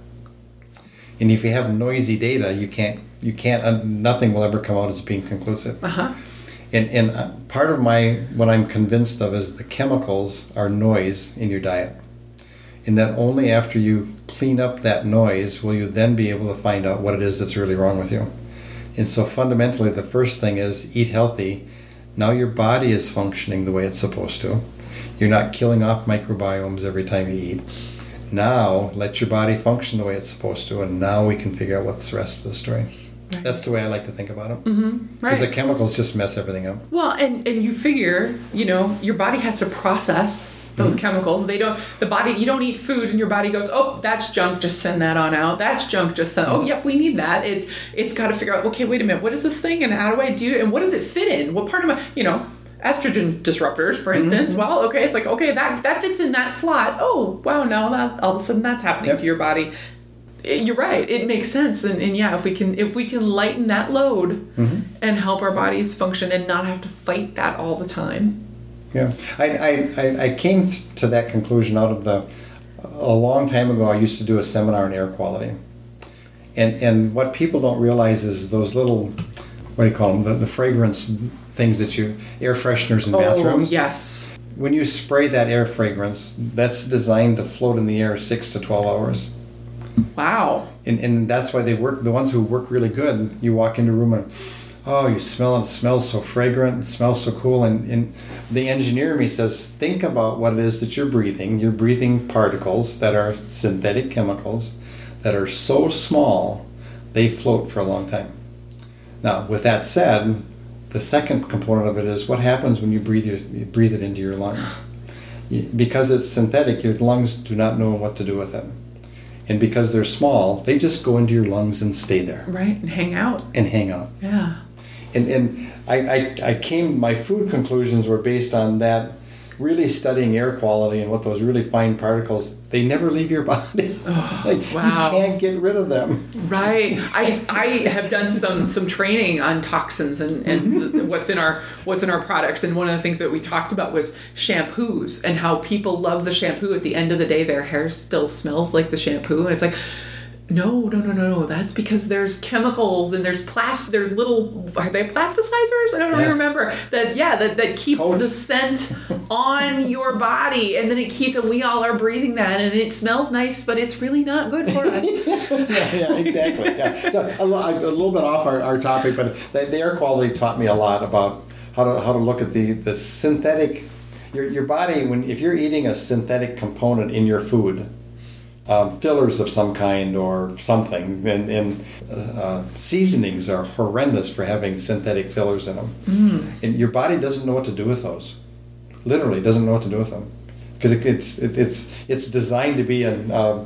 Speaker 2: And if you have noisy data, you can't, you can't, nothing will ever come out as being conclusive.
Speaker 1: Uh-huh.
Speaker 2: And and part of my, what I'm convinced of is the chemicals are noise in your diet. And that only after you clean up that noise will you then be able to find out what it is that's really wrong with you. And so fundamentally, the first thing is eat healthy. Now your body is functioning the way it's supposed to. You're not killing off microbiomes every time you eat. Now, let your body function the way it's supposed to, and now we can figure out what's the rest of the story. Right. That's the way I like to think about it. Because
Speaker 1: mm-hmm. right.
Speaker 2: the chemicals just mess everything up.
Speaker 1: Well, and, and you figure, you know, your body has to process those mm-hmm. chemicals. They don't, the body, you don't eat food and your body goes, oh, that's junk, just send that on out. That's junk, just send, oh, yep, we need that. It's It's got to figure out, okay, wait a minute, what is this thing and how do I do it? And what does it fit in? What part of my, you know, estrogen disruptors, for instance. Mm-hmm. Well, okay, it's like, okay, that that fits in that slot. Oh, wow, now that all of a sudden that's happening yep. to your body. It, you're right. It makes sense. And, and yeah, if we can if we can lighten that load mm-hmm. and help our bodies function and not have to fight that all the time.
Speaker 2: Yeah, I I, I came to that conclusion out of the a long time ago. I used to do a seminar on air quality, and and what people don't realize is those little, what do you call them, the, the fragrance things that you, air fresheners in
Speaker 1: oh,
Speaker 2: bathrooms.
Speaker 1: Yes.
Speaker 2: When you spray that air fragrance, that's designed to float in the air six to twelve hours.
Speaker 1: Wow.
Speaker 2: And and that's why they work, the ones who work really good, you walk into a room and, oh, you smell it, it smells so fragrant, it smells so cool. And, and the engineer in me says, think about what it is that you're breathing. You're breathing particles that are synthetic chemicals that are so small, they float for a long time. Now, with that said, the second component of it is what happens when you breathe your, you breathe it into your lungs. Because it's synthetic, your lungs do not know what to do with it. And because they're small, they just go into your lungs and stay there.
Speaker 1: Right, and hang out.
Speaker 2: And hang out.
Speaker 1: Yeah.
Speaker 2: And and I, I, I came, my food conclusions were based on that, really studying air quality and what those really fine particles, they never leave your body.
Speaker 1: Oh,
Speaker 2: like,
Speaker 1: wow.
Speaker 2: You can't get rid of them.
Speaker 1: Right. I I have done some some training on toxins and, and the, what's in our what's in our products. And one of the things that we talked about was shampoos and how people love the shampoo. At the end of the day, their hair still smells like the shampoo. And it's like, no, no, no, no, no. That's because there's chemicals and there's plastic. There's little, are they plasticizers? I don't yes. remember. That yeah, that, that keeps Cold. the scent on your body, and then it keeps. And we all are breathing that, and it smells nice, but it's really not good for us.
Speaker 2: yeah, yeah, exactly. Yeah. So a, a little bit off our, our topic, but the, the air quality taught me a lot about how to how to look at the the synthetic. Your your body, when if you're eating a synthetic component in your food. Um, fillers of some kind or something, and, and uh, seasonings are horrendous for having synthetic fillers in them. Mm. And your body doesn't know what to do with those. Literally, doesn't know what to do with them because it, it's it, it's it's designed to be an. Uh,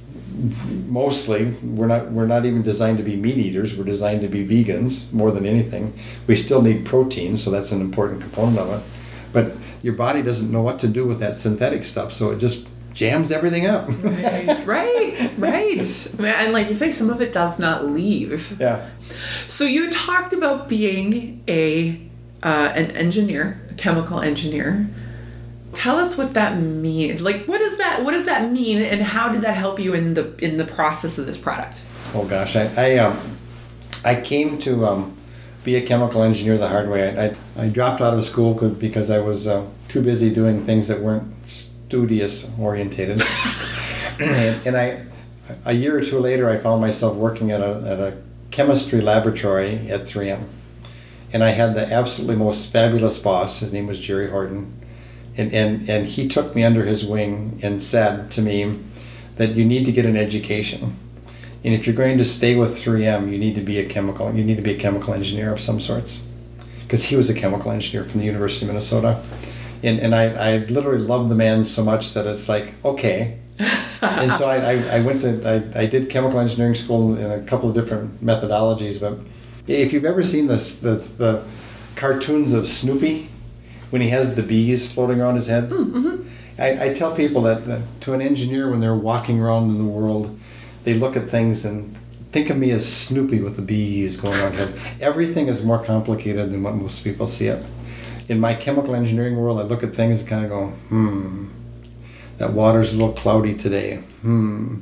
Speaker 2: mostly, we're not we're not even designed to be meat eaters. We're designed to be vegans more than anything. We still need protein, so that's an important component of it. But your body doesn't know what to do with that synthetic stuff, so it just jams everything up.
Speaker 1: right, right, right. And like you say, some of it does not leave.
Speaker 2: Yeah.
Speaker 1: So you talked about being a uh, an engineer, a chemical engineer. Tell us what that means. Like, what does that what does that mean, and how did that help you in the in the process of this product?
Speaker 2: Oh gosh, I I, um, I came to um, be a chemical engineer the hard way. I I, I dropped out of school because I was uh, too busy doing things that weren't studious orientated. and, and I, a year or two later, I found myself working at a, at a chemistry laboratory at three M. And I had the absolutely most fabulous boss. His name was Jerry Horton. And, and, and he took me under his wing and said to me that you need to get an education. And if you're going to stay with three M, you need to be a chemical, you need to be a chemical engineer of some sorts. Because he was a chemical engineer from the University of Minnesota. And and I, I literally love the man so much that it's like, okay. And so I, I, I went to, I, I did chemical engineering school in a couple of different methodologies, but If you've ever seen this, the the cartoons of Snoopy, when he has the bees floating around his head,
Speaker 1: Mm-hmm.
Speaker 2: I, I tell people that, that to an engineer when they're walking around in the world, they look at things and think of me as Snoopy with the bees going around here. Everything is more complicated than what most people see it. In my chemical engineering world, I look at things and kind of go, hmm, that water's a little cloudy today. Hmm.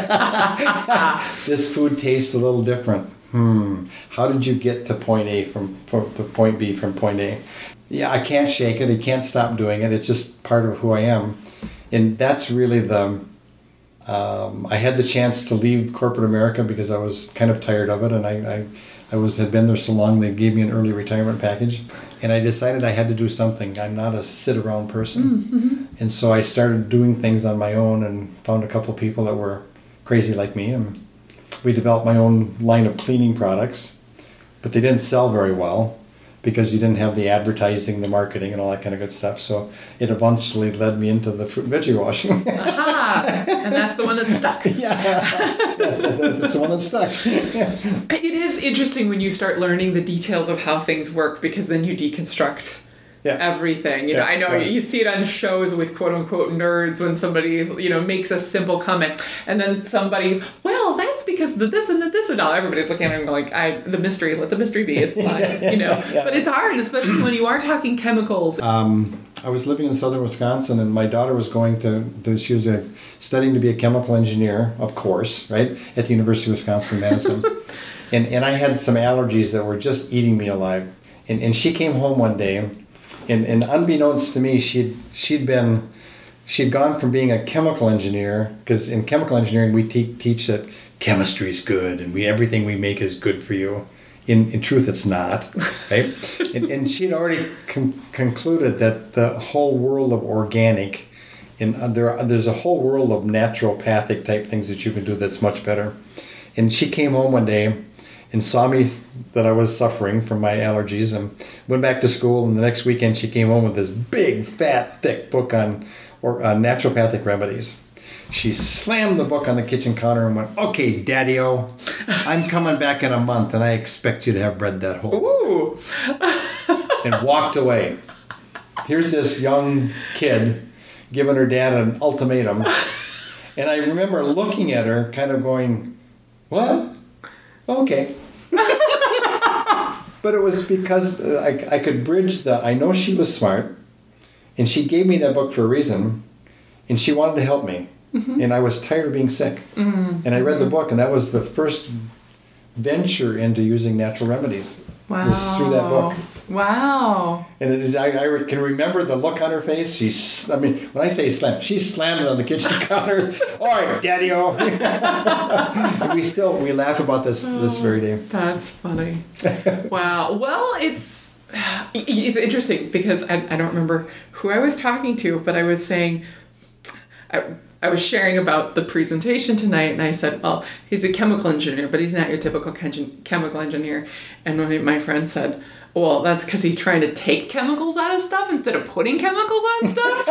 Speaker 2: This food tastes a little different. Hmm. How did you get to point A from, from to point B from point A? Yeah, I can't shake it. I can't stop doing it. It's just part of who I am. And that's really the... Um, I had the chance to leave corporate America because I was kind of tired of it, and I, I, I was had been there so long they gave me an early retirement package, and I decided I had to do something. I'm not a sit-around person,
Speaker 1: Mm-hmm.
Speaker 2: and so I started doing things on my own and found a couple of people that were crazy like me, and we developed my own line of cleaning products, but they didn't sell very well because you didn't have the advertising, the marketing, and all that kind of good stuff. So it eventually led me into the fruit and veggie washing.
Speaker 1: Aha! And that's the one that stuck.
Speaker 2: Yeah, that's the one that stuck. Yeah.
Speaker 1: It is interesting when you start learning the details of how things work, because then you deconstruct
Speaker 2: Yeah.
Speaker 1: everything. You know,
Speaker 2: Yeah,
Speaker 1: I know
Speaker 2: right.
Speaker 1: you see it on shows with quote unquote nerds when somebody, you know, makes a simple comment and then somebody, well, that's because the this and the this and all. Everybody's looking at him like, I the mystery, let the mystery be. It's fine, you know.
Speaker 2: Yeah.
Speaker 1: But it's hard, especially when you are talking chemicals.
Speaker 2: Um, I was living in southern Wisconsin, and my daughter was going to, to she was a, studying to be a chemical engineer, of course, right, at the University of Wisconsin-Madison. and and I had some allergies that were just eating me alive. And and she came home one day, and, and unbeknownst to me, she'd she'd been she'd gone from being a chemical engineer, because in chemical engineering we te- teach that chemistry's good and we everything we make is good for you. In in truth, it's not, right? and, and she'd already con- concluded that the whole world of organic, and uh, there are, there's a whole world of naturopathic type things that you can do that's much better. And she came home one day and saw me that I was suffering from my allergies, and went back to school. And the next weekend, she came home with this big, fat, thick book on or uh, naturopathic remedies. She slammed the book on the kitchen counter and went, "Okay, Daddy-O, I'm coming back in a month, and I expect you to have read that whole book."
Speaker 1: Ooh.
Speaker 2: And walked away. Here's this young kid giving her dad an ultimatum. And I remember looking at her, kind of going, "What? Okay." But it was because I, I could bridge the, I know she was smart, and she gave me that book for a reason, and she wanted to help me. Mm-hmm. And I was tired of being sick. Mm-hmm. And I read the book, and that was the first venture into using natural remedies.
Speaker 1: Wow.
Speaker 2: It was through that book.
Speaker 1: Wow.
Speaker 2: And it, I, I can remember the look on her face. She's, I mean, when I say slam, she slammed it on the kitchen counter. "All right, Daddy-O." And we still, we laugh about this this very day.
Speaker 1: That's funny. Wow. Well, it's it's interesting because I, I don't remember who I was talking to, but I was saying, I, I was sharing about the presentation tonight, and I said, well, he's a chemical engineer, but he's not your typical chem- chemical engineer. And my, my friend said, well, that's because he's trying to take chemicals out of stuff instead of putting chemicals on stuff.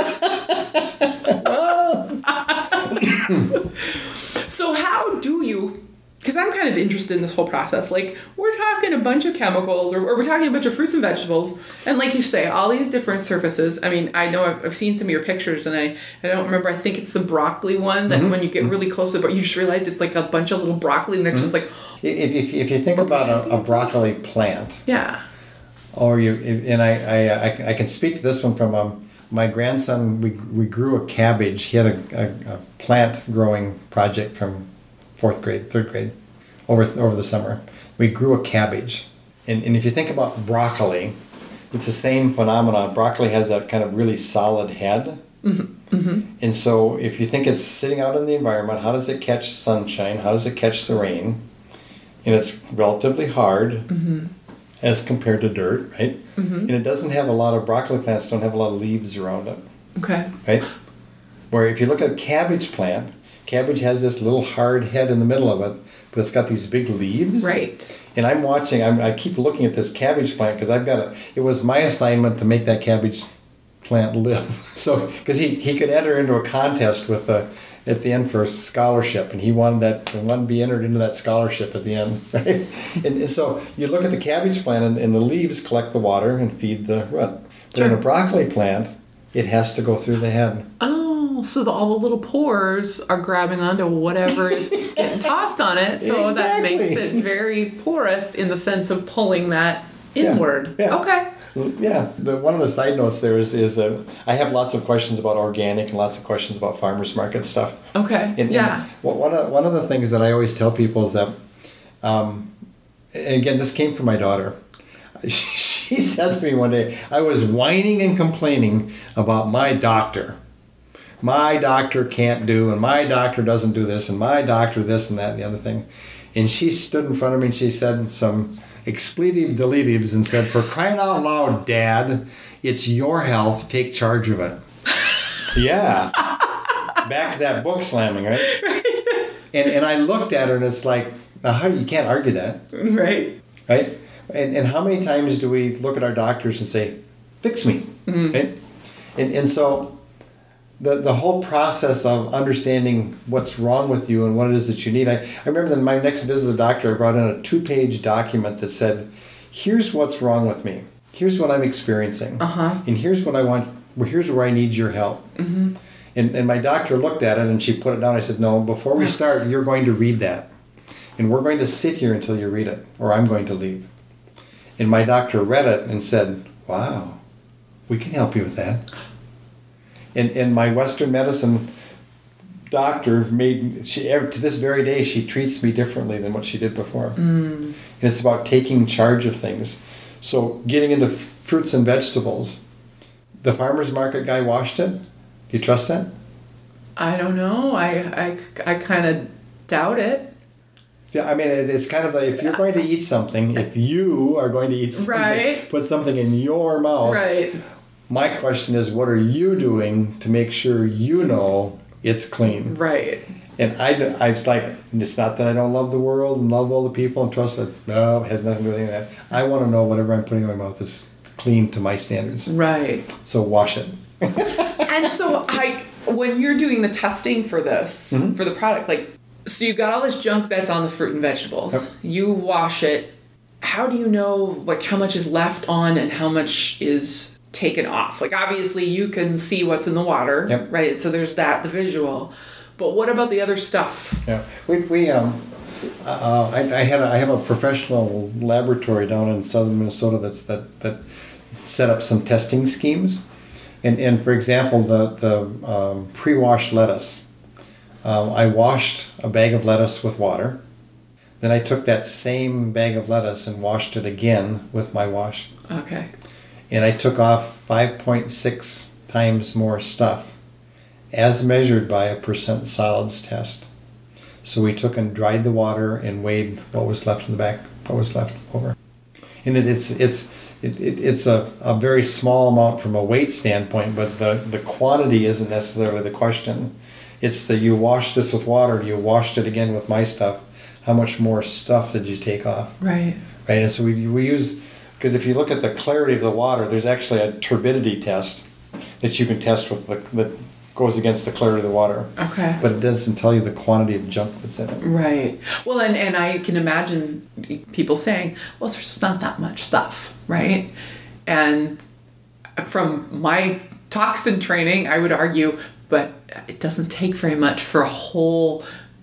Speaker 1: So how do you, because I'm kind of interested in this whole process, like we're talking a bunch of chemicals, or, or we're talking a bunch of fruits and vegetables, and like you say, all these different surfaces. I mean, I know I've, I've seen some of your pictures, and I, I don't remember, I think it's the broccoli one, that mm-hmm. when you get really close to it, you just realize it's like a bunch of little broccoli, and they're mm-hmm. just like...
Speaker 2: If, if, if you think about a, a broccoli plant...
Speaker 1: Yeah.
Speaker 2: Or you, and I, I, I can speak to this one from um, my grandson. We we grew a cabbage. He had a, a, a plant growing project from fourth grade, third grade, over over the summer. We grew a cabbage, and and if you think about broccoli, it's the same phenomenon. Broccoli has that kind of really solid head, mm-hmm. Mm-hmm. and so if you think it's sitting out in the environment, how does it catch sunshine? How does it catch the rain? And it's relatively hard. Mm-hmm. As compared to dirt, right? Mm-hmm. And it doesn't have a lot of, broccoli plants don't have a lot of leaves around it.
Speaker 1: Okay.
Speaker 2: Right? Where if you look at a cabbage plant, cabbage has this little hard head in the middle of it, but it's got these big leaves.
Speaker 1: Right.
Speaker 2: And I'm watching, I'm, I keep looking at this cabbage plant because I've got a, it was my assignment to make that cabbage plant live. So, because he, he could enter into a contest with a, at the end for a scholarship, and he wanted that wanted to be entered into that scholarship at the end, right? and, and so you look at the cabbage plant, and, and the leaves collect the water and feed the root. But
Speaker 1: Sure.
Speaker 2: in a broccoli plant, it has to go through the head.
Speaker 1: Oh, so the, all the little pores are grabbing onto whatever is getting tossed on it. So that
Speaker 2: Exactly.
Speaker 1: makes it very porous in the sense of pulling that
Speaker 2: Yeah.
Speaker 1: inward.
Speaker 2: Yeah.
Speaker 1: Okay.
Speaker 2: Yeah, the, one of the side notes there is is uh, I have lots of questions about organic and lots of questions about farmers market stuff.
Speaker 1: Okay.
Speaker 2: And,
Speaker 1: yeah.
Speaker 2: and one of one of the things that I always tell people is that, um, and again, this came from my daughter. She, she said to me one day, I was whining and complaining about my doctor. My doctor can't do, and my doctor doesn't do this, and my doctor this and that and the other thing. And she stood in front of me and she said some expletive deletives and said, for crying out loud, Dad, it's your health. Take charge of it. Yeah. Back to that book slamming, right? And and I looked at her and it's like, now how you can't argue that,
Speaker 1: Right.
Speaker 2: right? And and how many times do we look at our doctors and say, fix me,
Speaker 1: Mm-hmm.
Speaker 2: right? And and so the the whole process of understanding what's wrong with you and what it is that you need. I, I remember that my next visit to the doctor, I brought in a two-page document that said, here's what's wrong with me. Here's what I'm experiencing.
Speaker 1: Uh-huh.
Speaker 2: And here's what I want, well, here's where I need your help.
Speaker 1: Mm-hmm.
Speaker 2: And, and my doctor looked at it and she put it down. I said, no, before we start, you're going to read that. And we're going to sit here until you read it, or I'm going to leave. And my doctor read it and said, wow, we can help you with that. And, and my Western medicine doctor made, she to this very day, she treats me differently than what she did before. Mm. And it's about taking charge of things. So getting into fruits and vegetables, the farmer's market guy washed it. Do you trust that?
Speaker 1: I don't know. I, I, I kind of doubt it.
Speaker 2: Yeah, I mean, it, it's kind of like if you're going to eat something, if you are going to eat something,
Speaker 1: Right.
Speaker 2: put something in your mouth.
Speaker 1: Right.
Speaker 2: My question is, what are you doing to make sure you know it's clean?
Speaker 1: Right.
Speaker 2: And I, I was like, it's not that I don't love the world and love all the people and trust it. No, it has nothing to do with any of that. I want to know whatever I'm putting in my mouth is clean to my standards.
Speaker 1: Right.
Speaker 2: So wash it.
Speaker 1: And so I, when you're doing the testing for this,
Speaker 2: Mm-hmm.
Speaker 1: for the product, like, so you got all this junk that's on the fruit and vegetables.
Speaker 2: Yep.
Speaker 1: You wash it. How do you know, like, how much is left on and how much is taken off? Like, obviously you can see what's in the water,
Speaker 2: Yep.
Speaker 1: right? So there's that, the visual. But what about the other stuff?
Speaker 2: Yeah, we we um, uh, I, I had a, I have a professional laboratory down in southern Minnesota that's that that set up some testing schemes, and and for example the the um, pre-washed lettuce, um, I washed a bag of lettuce with water, then I took that same bag of lettuce and washed it again with my wash,
Speaker 1: Okay.
Speaker 2: and I took off five point six times more stuff, as measured by a percent solids test. So we took and dried the water and weighed what was left in the back, what was left over. And it, it's it's it, it, it's a, a very small amount from a weight standpoint, but the, the quantity isn't necessarily the question. It's that you washed this with water, you washed it again with my stuff. How much more stuff did you take off?
Speaker 1: Right.
Speaker 2: Right, and so we, we use, because if you look at the clarity of the water, there's actually a turbidity test that you can test with the, that goes against the clarity of the water.
Speaker 1: Okay.
Speaker 2: But it doesn't tell you the quantity of junk that's in it.
Speaker 1: Right. Well, and, and I can imagine people saying, well, there's just not that much stuff, right? And from my toxin training, I would argue, but it doesn't take very much for a whole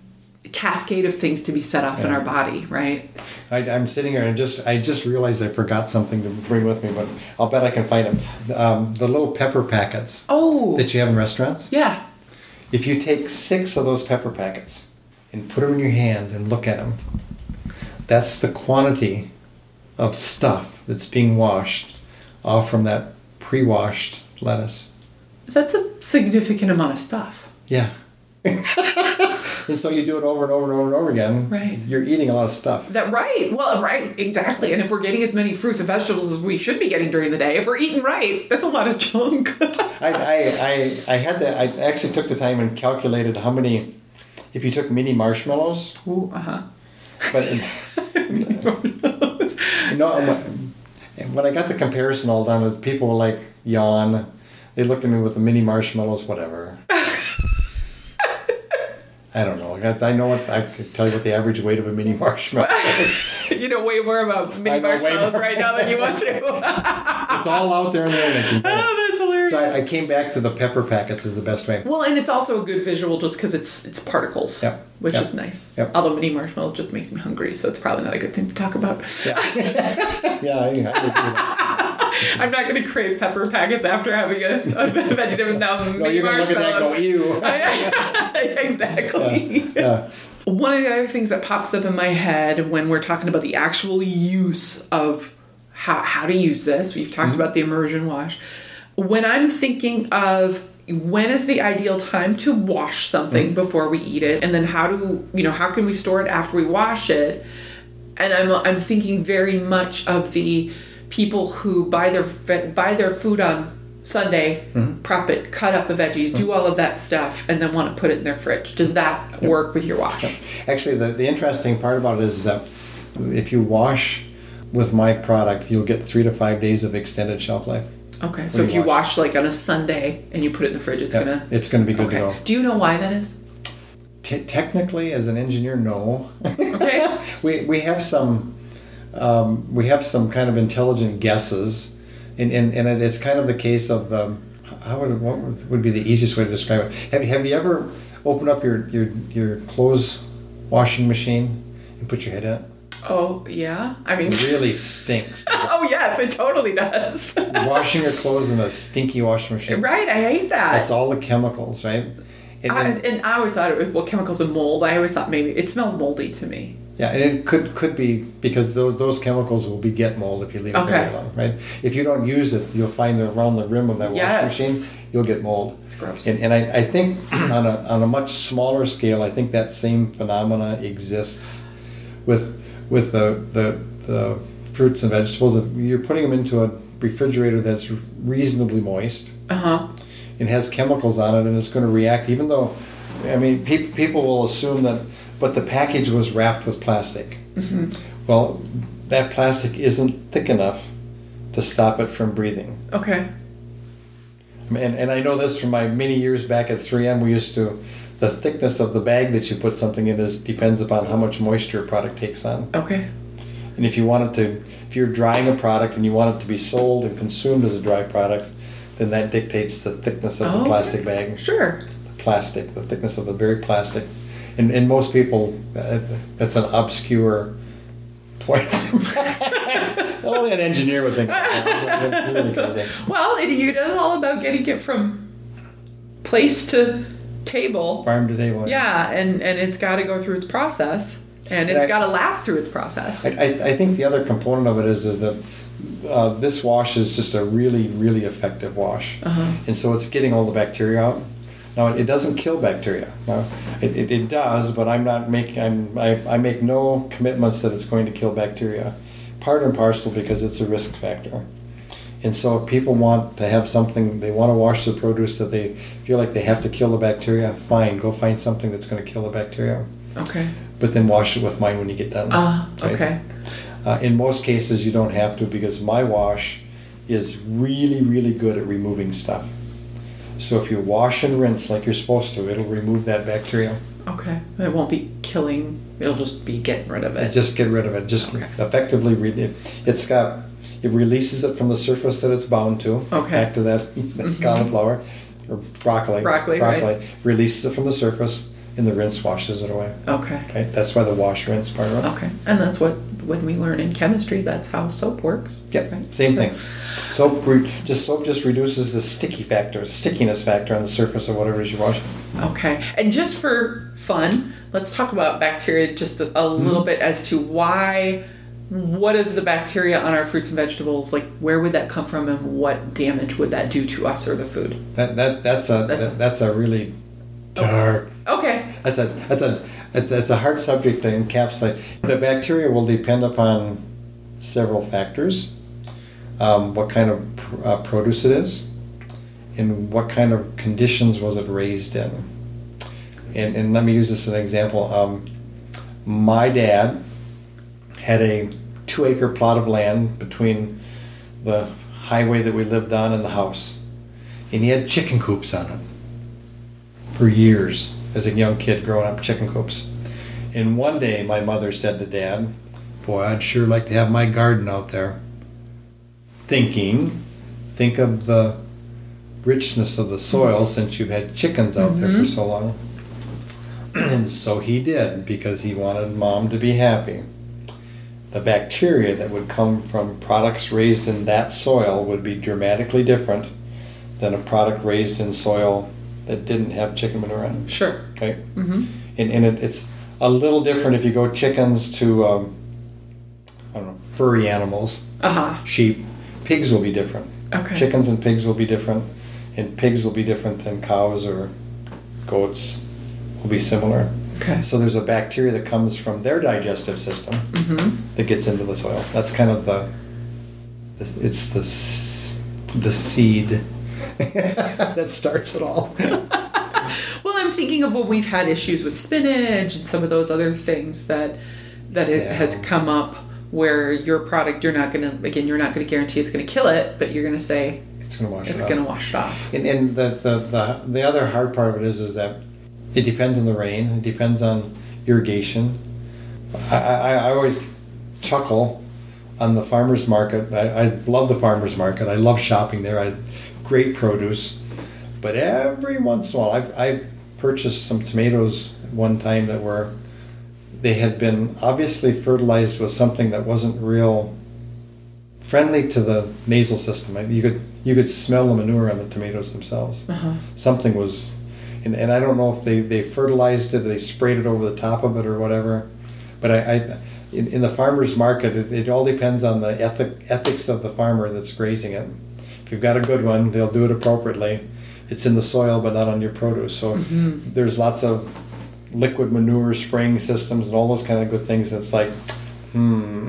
Speaker 1: cascade of things to be set off in
Speaker 2: Yeah.
Speaker 1: our body, right?
Speaker 2: I, I'm sitting here and just I just realized I forgot something to bring with me, but I'll bet I can find them. Um, the little pepper packets
Speaker 1: Oh,
Speaker 2: that you have in restaurants.
Speaker 1: yeah.
Speaker 2: If you take six of those pepper packets and put them in your hand and look at them, that's the quantity of stuff that's being washed off from that pre-washed lettuce.
Speaker 1: That's a significant amount of stuff.
Speaker 2: Yeah. And so you do it over and over and over and over again.
Speaker 1: Right.
Speaker 2: You're eating a lot of stuff.
Speaker 1: That right. Well, right, exactly. And if we're getting as many fruits and vegetables as we should be getting during the day, if we're eating right, that's a lot of junk.
Speaker 2: I, I, I, I had that. I actually took the time and calculated how many, if you took mini marshmallows.
Speaker 1: Ooh, uh-huh.
Speaker 2: But you know, when I got the comparison all done, people were like, yawn. They looked at me with the mini marshmallows, whatever. I don't know. That's- I know what I can tell you what the average weight of a mini marshmallow is.
Speaker 1: You know way more about mini
Speaker 2: I know way
Speaker 1: marshmallows
Speaker 2: more.
Speaker 1: right now than you want to.
Speaker 2: It's all out there in the internet.
Speaker 1: Oh, that's hilarious.
Speaker 2: So I, I came back to the pepper packets is the best way.
Speaker 1: Well, and it's also a good visual just because it's it's particles,
Speaker 2: Yep.
Speaker 1: which
Speaker 2: Yep.
Speaker 1: is nice.
Speaker 2: Yep.
Speaker 1: Although mini marshmallows just makes me hungry, so it's probably not a good thing to talk about.
Speaker 2: Yeah, yeah, I, I would do that.
Speaker 1: I'm not going to crave pepper packets after having a, a vegetable now.
Speaker 2: No,
Speaker 1: mini
Speaker 2: you're gonna look at that and go,
Speaker 1: marshmallows.
Speaker 2: ew.
Speaker 1: Exactly.
Speaker 2: Yeah.
Speaker 1: One of the other things that pops up in my head when we're talking about the actual use of how, how to use this, we've talked
Speaker 2: Mm-hmm.
Speaker 1: about the immersion wash. When I'm thinking of when is the ideal time to wash something
Speaker 2: Mm-hmm.
Speaker 1: before we eat it, and then how do you know how can we store it after we wash it? And I'm I'm thinking very much of the people who buy their fe- buy their food on Sunday,
Speaker 2: Mm-hmm.
Speaker 1: prep it, cut up the veggies, do all of that stuff, and then want to put it in their fridge. Does that work with your wash?
Speaker 2: Actually, the, the interesting part about it is that if you wash with my product, you'll get three to five days of extended shelf life.
Speaker 1: Okay, so if you wash like on a Sunday and you put it in the fridge, it's
Speaker 2: Yep,
Speaker 1: gonna
Speaker 2: it's going to be good
Speaker 1: okay.
Speaker 2: to go.
Speaker 1: Do you know why that is?
Speaker 2: T- technically, as an engineer, no.
Speaker 1: Okay.
Speaker 2: we we have some um, we have some kind of intelligent guesses, and and, and it, it's kind of the case of the how would what would be the easiest way to describe it? Have you have you ever opened up your your your clothes washing machine and put your head in it?
Speaker 1: Oh yeah, I mean.
Speaker 2: It really stinks.
Speaker 1: Oh yes, it totally does.
Speaker 2: You're washing your clothes in a stinky washing machine.
Speaker 1: Right, I hate that.
Speaker 2: That's all the chemicals, right? And,
Speaker 1: I,
Speaker 2: and-
Speaker 1: and I always thought it was well chemicals and mold. I always thought maybe it smells moldy to me.
Speaker 2: yeah, and it could could be because those those chemicals will beget mold if you leave it
Speaker 1: Okay.
Speaker 2: there very long, right? If you don't use it, you'll find that around the rim of that
Speaker 1: Yes.
Speaker 2: washing machine, you'll get mold.
Speaker 1: It's gross.
Speaker 2: And, and I, I think on a on a much smaller scale, I think that same phenomena exists with with the the, the fruits and vegetables. If you're putting them into a refrigerator that's reasonably moist.
Speaker 1: Uh huh.
Speaker 2: It has chemicals on it, and it's going to react. Even though, I mean, pe- people will assume that, but the package was wrapped with plastic.
Speaker 1: Mm-hmm.
Speaker 2: Well, that plastic isn't thick enough to stop it from breathing.
Speaker 1: Okay.
Speaker 2: And and I know this from my many years back at three M. We used to, the thickness of the bag that you put something in is depends upon how much moisture a product takes on.
Speaker 1: Okay.
Speaker 2: And if you want it to, if you're drying a product and you want it to be sold and consumed as a dry product, then that dictates the thickness of
Speaker 1: Oh,
Speaker 2: the plastic
Speaker 1: okay.
Speaker 2: bag.
Speaker 1: Sure.
Speaker 2: The plastic, the thickness of the very plastic. And, and most people, uh, that's an obscure point. Only an engineer would think that. That's really crazy.
Speaker 1: Well, it, it is all about getting it from place to table.
Speaker 2: Farm to table.
Speaker 1: Yeah, and, and it's got to go through its process, and it's
Speaker 2: I-
Speaker 1: got to last through its process.
Speaker 2: I, I, I think the other component of it is is that uh, this wash is just a really, really effective wash.
Speaker 1: Uh-huh.
Speaker 2: And so it's getting all the bacteria out. Now, it doesn't kill bacteria. Now, it, it, it does, but I'm not making, I'm, I, I make no commitments that it's going to kill bacteria. Part and parcel because it's a risk factor. And so if people want to have something, they want to wash the produce that they feel like they have to kill the bacteria, fine, go find something that's going to kill the bacteria.
Speaker 1: Okay.
Speaker 2: But then wash it with mine when you get done.
Speaker 1: Ah,
Speaker 2: right?
Speaker 1: okay.
Speaker 2: Uh, in most cases, you don't have to because my wash is really, really good at removing stuff. So if you wash and rinse like you're supposed to, it'll remove that bacteria.
Speaker 1: Okay. It won't be killing. It'll just be getting rid of it.
Speaker 2: And just get rid of it. Just
Speaker 1: Okay.
Speaker 2: effectively, re- it, it's got, it releases it from the surface that it's bound to.
Speaker 1: Okay.
Speaker 2: Back to that, that cauliflower or broccoli.
Speaker 1: Broccoli, right.
Speaker 2: Releases it from the surface, and the rinse washes it away.
Speaker 1: Okay.
Speaker 2: Okay, that's why the wash rinse part of it.
Speaker 1: Okay. And that's what when we learn in chemistry, that's how soap works.
Speaker 2: Yep,
Speaker 1: Right?
Speaker 2: same
Speaker 1: So-
Speaker 2: thing. Soap re- just soap just reduces the sticky factor, stickiness factor on the surface of whatever it is you're washing.
Speaker 1: Okay. And just for fun, let's talk about bacteria just a, a
Speaker 2: Mm-hmm.
Speaker 1: little bit as to why, what is the bacteria on our fruits and vegetables? Like, where would that come from and what damage would that do to us or the food?
Speaker 2: That that that's a
Speaker 1: That's-
Speaker 2: that, that's a really dark.
Speaker 1: Okay.
Speaker 2: That's a that's a it's, it's a hard subject to encapsulate. The bacteria will depend upon several factors. Um, what kind of pr- uh, produce it is, and what kind of conditions was it raised in. And, and let me use this as an example. Um, my dad had a two acre plot of land between the highway that we lived on and the house. And he had chicken coops on it for years. as a young kid growing up, chicken coops. And one day my mother said to Dad, boy, I'd sure like to have my garden out there. Thinking, think of the richness of the soil mm-hmm. since you've had chickens out mm-hmm. there for so long. And so he did, because he wanted Mom to be happy. The bacteria that would come from products raised in that soil would be dramatically different than a product raised in soil that didn't have chicken manure in it.
Speaker 1: Sure.
Speaker 2: Okay?
Speaker 1: Mm-hmm.
Speaker 2: And, and it, it's a little different if you go chickens to, um, I don't know, furry animals,
Speaker 1: uh-huh.
Speaker 2: sheep. Pigs will be different.
Speaker 1: Okay.
Speaker 2: Chickens and pigs will be different, and pigs will be different than cows or goats will be similar.
Speaker 1: Okay.
Speaker 2: So there's a bacteria that comes from their digestive system
Speaker 1: mm-hmm.
Speaker 2: that gets into the soil. That's kind of the, the it's the the seed that starts it all.
Speaker 1: Well, I'm thinking of when we've had issues with spinach and some of those other things that that it
Speaker 2: yeah.
Speaker 1: has come up where your product, you're not going to, again, you're not going to guarantee it's going to kill it, but you're going to say
Speaker 2: it's going to wash
Speaker 1: it's
Speaker 2: it off.
Speaker 1: going to wash it off.
Speaker 2: And, and the, the, the, the other hard part of it is, is that it depends on the rain. It depends on irrigation. I, I, I always chuckle on the farmer's market. I, I love the farmer's market. I love shopping there. I great produce. But every once in a while, I've, I've purchased some tomatoes one time that were, they had been obviously fertilized with something that wasn't real friendly to the nasal system. You could you could smell the manure on the tomatoes themselves.
Speaker 1: Uh-huh.
Speaker 2: Something was, and, and I don't know if they, they fertilized it, or they sprayed it over the top of it or whatever. But I, I in, in the farmer's market, it, it all depends on the ethic, ethics of the farmer that's grazing it. If you've got a good one, they'll do it appropriately. It's in the soil, but not on your produce. So mm-hmm. there's lots of liquid manure spraying systems and all those kind of good things. That's like, hmm.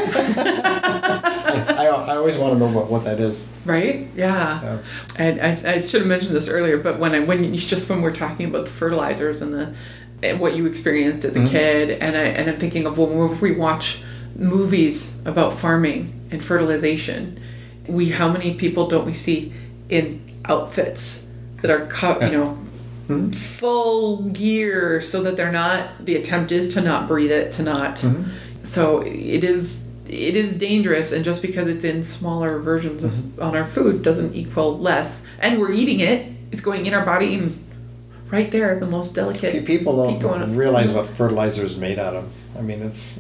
Speaker 2: I, I always want to know what, what that is.
Speaker 1: Right? Yeah. yeah. And I, I should have mentioned this earlier, but when I when you, just when we're talking about the fertilizers and the and what you experienced as a mm-hmm. kid, and I and I'm thinking of when we watch movies about farming and fertilization, we how many people don't we see in outfits that are cut, yeah. you know. Mm-hmm. full gear so that they're not, the attempt is to not breathe it, to not mm-hmm. so it is it is dangerous, and just because it's in smaller versions mm-hmm. of, on our food doesn't equal less, and we're eating it, it's going in our body and right there, the most delicate.
Speaker 2: People don't, don't realize what fertilizer is made out of. I mean, it's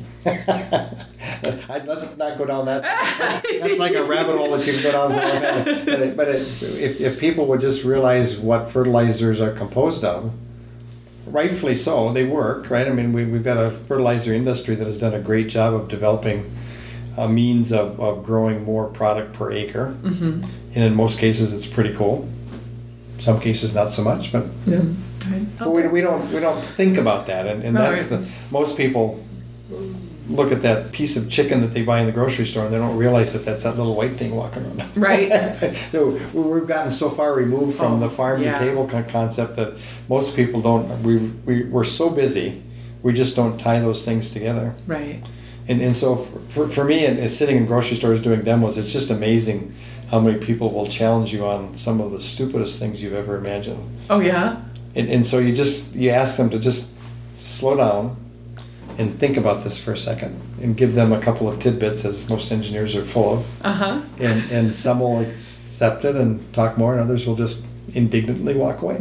Speaker 2: I, let's not go down that. That's, that's like a rabbit hole that you can go down. But, it, but it, if, if people would just realize what fertilizers are composed of, rightfully so, they work, right? I mean, we, we've got a fertilizer industry that has done a great job of developing a means of, of growing more product per acre. Mm-hmm. And in most cases, it's pretty cool. Some cases, not so much, but yeah.
Speaker 1: Mm-hmm. Right.
Speaker 2: But we, we don't we don't think about that, and, and that's right. the most people look at that piece of chicken that they buy in the grocery store and they don't realize that that's that little white thing walking around.
Speaker 1: Right.
Speaker 2: So we've gotten so far removed from oh, the farm to
Speaker 1: yeah.
Speaker 2: table concept that most people don't. We we we're so busy, we just don't tie those things together.
Speaker 1: Right.
Speaker 2: And and so for for me, and sitting in grocery stores doing demos, it's just amazing how many people will challenge you on some of the stupidest things you've ever imagined.
Speaker 1: Oh yeah.
Speaker 2: And and so you just you ask them to just slow down and think about this for a second, and give them a couple of tidbits, as most engineers are full of. Uh-huh. And and some will accept it and talk more, and others will just indignantly walk away.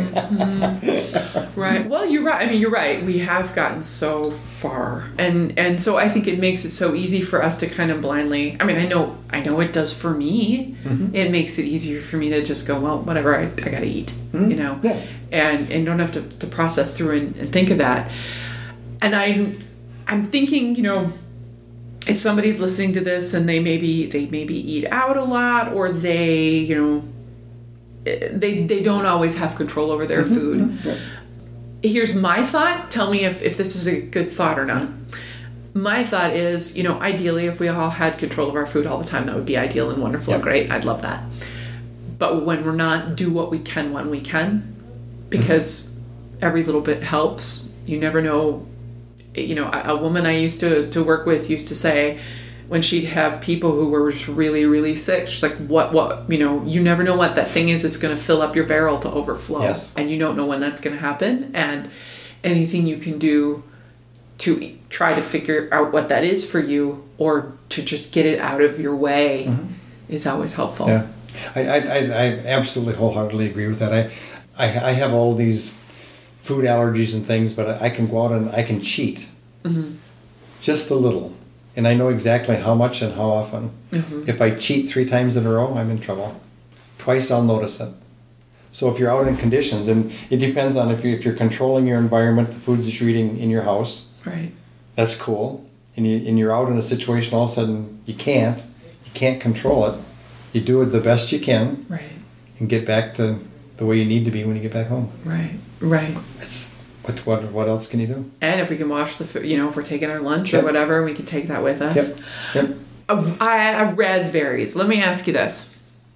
Speaker 1: Mm-hmm. Right. Well, you're right. I mean, you're right. We have gotten so far, and and so I think it makes it so easy for us to kind of blindly. I mean, I know, I know it does for me. Mm-hmm. It makes it easier for me to just go, well, whatever. I, I got to eat. Mm-hmm. You know.
Speaker 2: Yeah.
Speaker 1: And and don't have to, to process through and, and think of that. And I'm, I'm thinking, you know, if somebody's listening to this and they maybe they maybe eat out a lot, or they, you know, they they don't always have control over their mm-hmm. food. Mm-hmm. Here's my thought. Tell me if, if this is a good thought or not. My thought is, you know, ideally, if we all had control of our food all the time, that would be ideal and wonderful yep. and great. I'd love that. But when we're not, do what we can when we can, because mm-hmm. every little bit helps. You never know. You know, a, a woman I used to, to work with used to say, when she'd have people who were just really, really sick. She's like, what, what, you know, you never know what that thing is that's going to fill up your barrel to overflow.
Speaker 2: Yes.
Speaker 1: And you don't know when that's going to happen. And anything you can do to try to figure out what that is for you, or to just get it out of your way, mm-hmm. is always helpful.
Speaker 2: Yeah, I, I, I, I absolutely wholeheartedly agree with that. I, I, I have all these food allergies and things, but I can go out and I can cheat, mm-hmm. just a little, and I know exactly how much and how often. Mm-hmm. If I cheat three times in a row, I'm in trouble. Twice, I'll notice it. So if you're out in conditions, and it depends on if you if you're controlling your environment, the foods that you're eating in your house.
Speaker 1: Right.
Speaker 2: That's cool. And, you, and you're out in a situation, all of a sudden, you can't. You can't control it. You do it the best you can.
Speaker 1: Right.
Speaker 2: And get back to the way you need to be when you get back home.
Speaker 1: Right. Right.
Speaker 2: It's, what, what, what else can you do?
Speaker 1: And if we can wash the food, you know, if we're taking our lunch
Speaker 2: yep.
Speaker 1: or whatever, we can take that with us.
Speaker 2: Yep. Yep.
Speaker 1: Uh, I, uh, raspberries. Let me ask you this.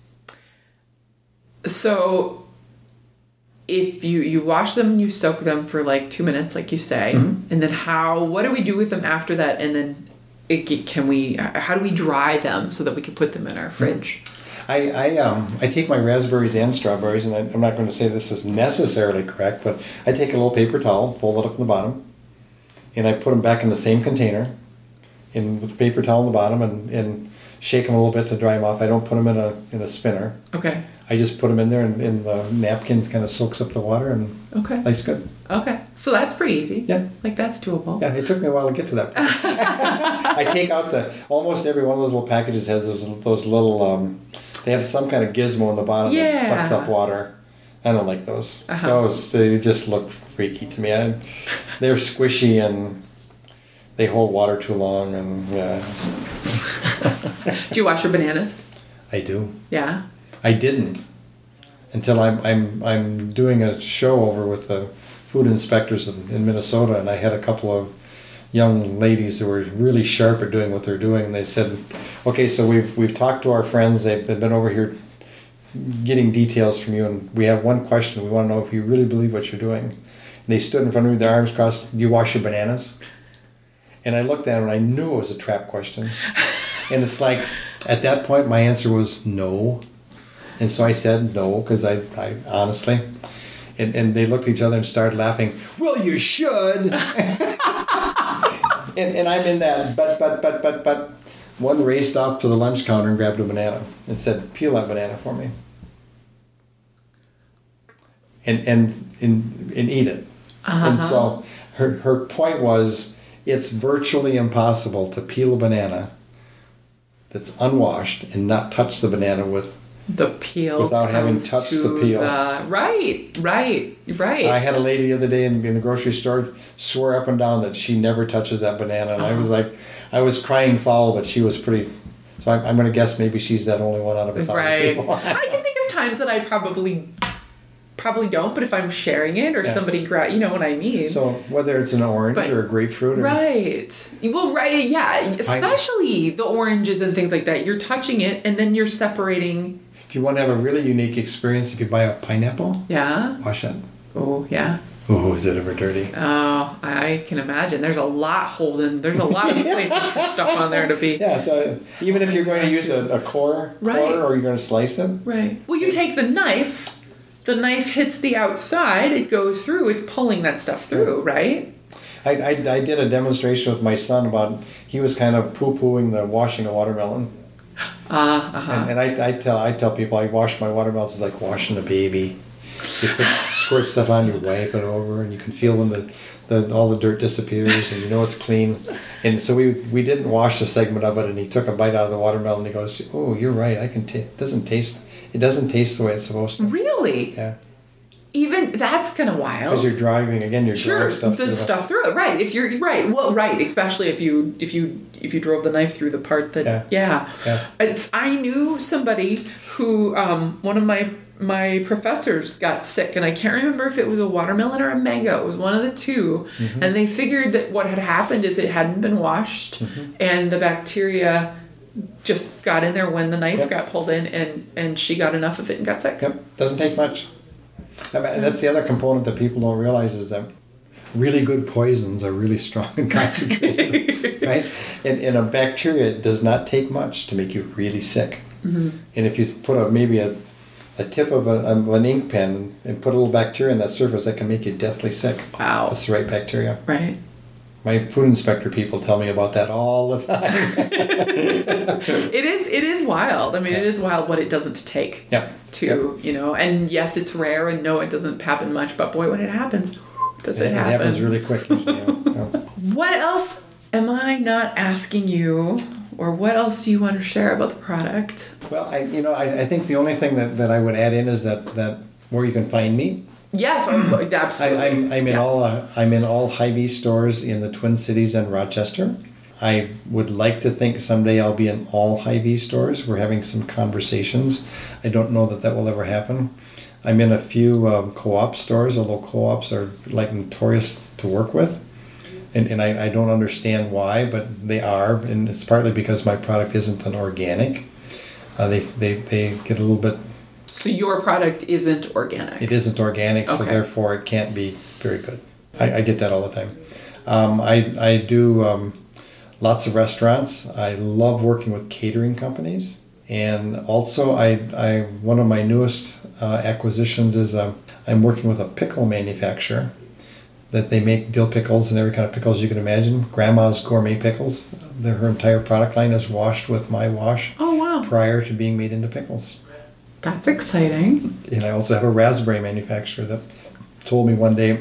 Speaker 1: So... if you, you wash them and you soak them for like two minutes, like you say, mm-hmm. and then how, what do we do with them after that? And then it, can we, how do we dry them so that we can put them in our fridge?
Speaker 2: I, I, um, I take my raspberries and strawberries, and I, I'm not going to say this is necessarily correct, but I take a little paper towel, fold it up in the bottom, and I put them back in the same container, in with the paper towel in the bottom, and, and shake them a little bit to dry them off. I don't put them in a in a spinner.
Speaker 1: Okay.
Speaker 2: I just put them in there, and, and the napkin kind of soaks up the water, and
Speaker 1: okay,
Speaker 2: life's good.
Speaker 1: Okay, so that's pretty easy.
Speaker 2: Yeah,
Speaker 1: like that's doable.
Speaker 2: Yeah, it took me a while to get to that point. I take out the almost every one of those little packages has those those little. Um, they have some kind of gizmo in the bottom
Speaker 1: yeah.
Speaker 2: that sucks up water. I don't like those.
Speaker 1: Uh-huh.
Speaker 2: Those they just look freaky to me. I, they're squishy and they hold water too long, and yeah.
Speaker 1: Do you wash your bananas?
Speaker 2: I do.
Speaker 1: Yeah.
Speaker 2: I didn't until I'm I'm I'm doing a show over with the food inspectors in, in Minnesota, and I had a couple of young ladies who were really sharp at doing what they're doing, and they said, "Okay, so we've we've talked to our friends. They've they've been over here getting details from you, and we have one question. We want to know if you really believe what you're doing." And they stood in front of me, their arms crossed. "Do you wash your bananas?" And I looked at them, and I knew it was a trap question. And it's like, at that point, my answer was no. And so I said no, because I, I honestly, and, and they looked at each other and started laughing. "Well, you should." and, and I'm in that, but, but, but, but, but. One raced off to the lunch counter and grabbed a banana and said, "Peel that banana for me." And, and, and, and eat it. Uh-huh. And so her, her point was, it's virtually impossible to peel a banana that's unwashed and not touch the banana with
Speaker 1: the peel
Speaker 2: without having touched
Speaker 1: to
Speaker 2: the peel.
Speaker 1: The, right, right, right.
Speaker 2: I had a lady the other day in, in the grocery store swear up and down that she never touches that banana, and uh-huh. I was like, I was crying foul, but she was pretty. So I'm, I'm going to guess maybe she's that only one out of a thousand
Speaker 1: right.
Speaker 2: people.
Speaker 1: I can think of times that I probably. Probably don't, but if I'm sharing it or yeah. somebody, gra- you know what I mean.
Speaker 2: So whether it's an orange but, or a grapefruit, or,
Speaker 1: right? Well, right, yeah. Especially I, the oranges and things like that. You're touching it, and then you're separating.
Speaker 2: If you want to have a really unique experience, if you buy a pineapple,
Speaker 1: yeah,
Speaker 2: wash it.
Speaker 1: Oh yeah.
Speaker 2: Oh, is it ever dirty?
Speaker 1: Oh, I can imagine. There's a lot holding. There's a lot of places for stuff on there to be.
Speaker 2: Yeah, so even if you're going to use a, a core,
Speaker 1: right.
Speaker 2: core, or you're going to slice it,
Speaker 1: right? Well, you take the knife. The knife hits the outside, it goes through, it's pulling that stuff through, right?
Speaker 2: I, I, I did a demonstration with my son about, he was kind of poo-pooing the washing a watermelon.
Speaker 1: Uh, uh-huh.
Speaker 2: And, and I, I tell I tell people I wash my watermelons, it's like washing a baby. You put, squirt stuff on, you wipe it over, and you can feel when the, the all the dirt disappears, and you know it's clean. And so we we didn't wash the segment of it, and he took a bite out of the watermelon, and he goes, "Oh, you're right, I can t- it doesn't taste... It doesn't taste the way it's supposed to."
Speaker 1: Really?
Speaker 2: Yeah.
Speaker 1: Even that's kind of wild.
Speaker 2: Because you're driving again. You're
Speaker 1: sure,
Speaker 2: drawing stuff
Speaker 1: the
Speaker 2: through
Speaker 1: stuff through it. Right. If you're right. Well, right. Especially if you if you if you drove the knife through the part that.
Speaker 2: Yeah.
Speaker 1: Yeah.
Speaker 2: yeah.
Speaker 1: It's. I knew somebody who um, one of my my professors got sick, and I can't remember if it was a watermelon or a mango. It was one of the two, mm-hmm. and they figured that what had happened is it hadn't been washed, mm-hmm. and the bacteria just got in there when the knife yep. got pulled in, and, and she got enough of it and got sick.
Speaker 2: Yep, doesn't take much. I mean, that's the other component that people don't realize is that really good poisons are really strong and concentrated, right? And, and a bacteria does not take much to make you really sick. Mm-hmm. And if you put a maybe a, a tip of, a, of an ink pen and put a little bacteria in that surface, that can make you deathly sick.
Speaker 1: Wow.
Speaker 2: That's the right bacteria.
Speaker 1: Right.
Speaker 2: My food inspector people tell me about that all the time.
Speaker 1: It is it is wild. I mean, yeah. It is wild what it doesn't take.
Speaker 2: Yeah.
Speaker 1: To,
Speaker 2: yep.
Speaker 1: you know, and yes, it's rare, and no, it doesn't happen much, but boy, when it happens, does it, it happen?
Speaker 2: It happens really quick usually. Yeah. Yeah.
Speaker 1: What else am I not asking you, or what else do you want to share about the product?
Speaker 2: Well, I you know, I, I think the only thing that, that I would add in is that, that where you can find me.
Speaker 1: Yes, absolutely.
Speaker 2: I, I'm, I'm in
Speaker 1: yes.
Speaker 2: all uh, I'm in all Hy-Vee stores in the Twin Cities and Rochester. I would like to think someday I'll be in all Hy-Vee stores. We're having some conversations. I don't know that that will ever happen. I'm in a few um, co-op stores, although co-ops are like notorious to work with. And, and I, I don't understand why, but they are. And it's partly because my product isn't an organic. Uh, they, they, they get a little bit...
Speaker 1: So your product isn't organic?
Speaker 2: It isn't organic, okay. So therefore it can't be very good. I, I get that all the time. Um, I, I do um, lots of restaurants. I love working with catering companies. And also, I, I one of my newest uh, acquisitions is um, I'm working with a pickle manufacturer that they make dill pickles and every kind of pickles you can imagine. Grandma's Gourmet Pickles. The, her entire product line is washed with my wash.
Speaker 1: Oh, wow.
Speaker 2: Prior to being made into pickles.
Speaker 1: That's exciting.
Speaker 2: And I also have a raspberry manufacturer that told me one day,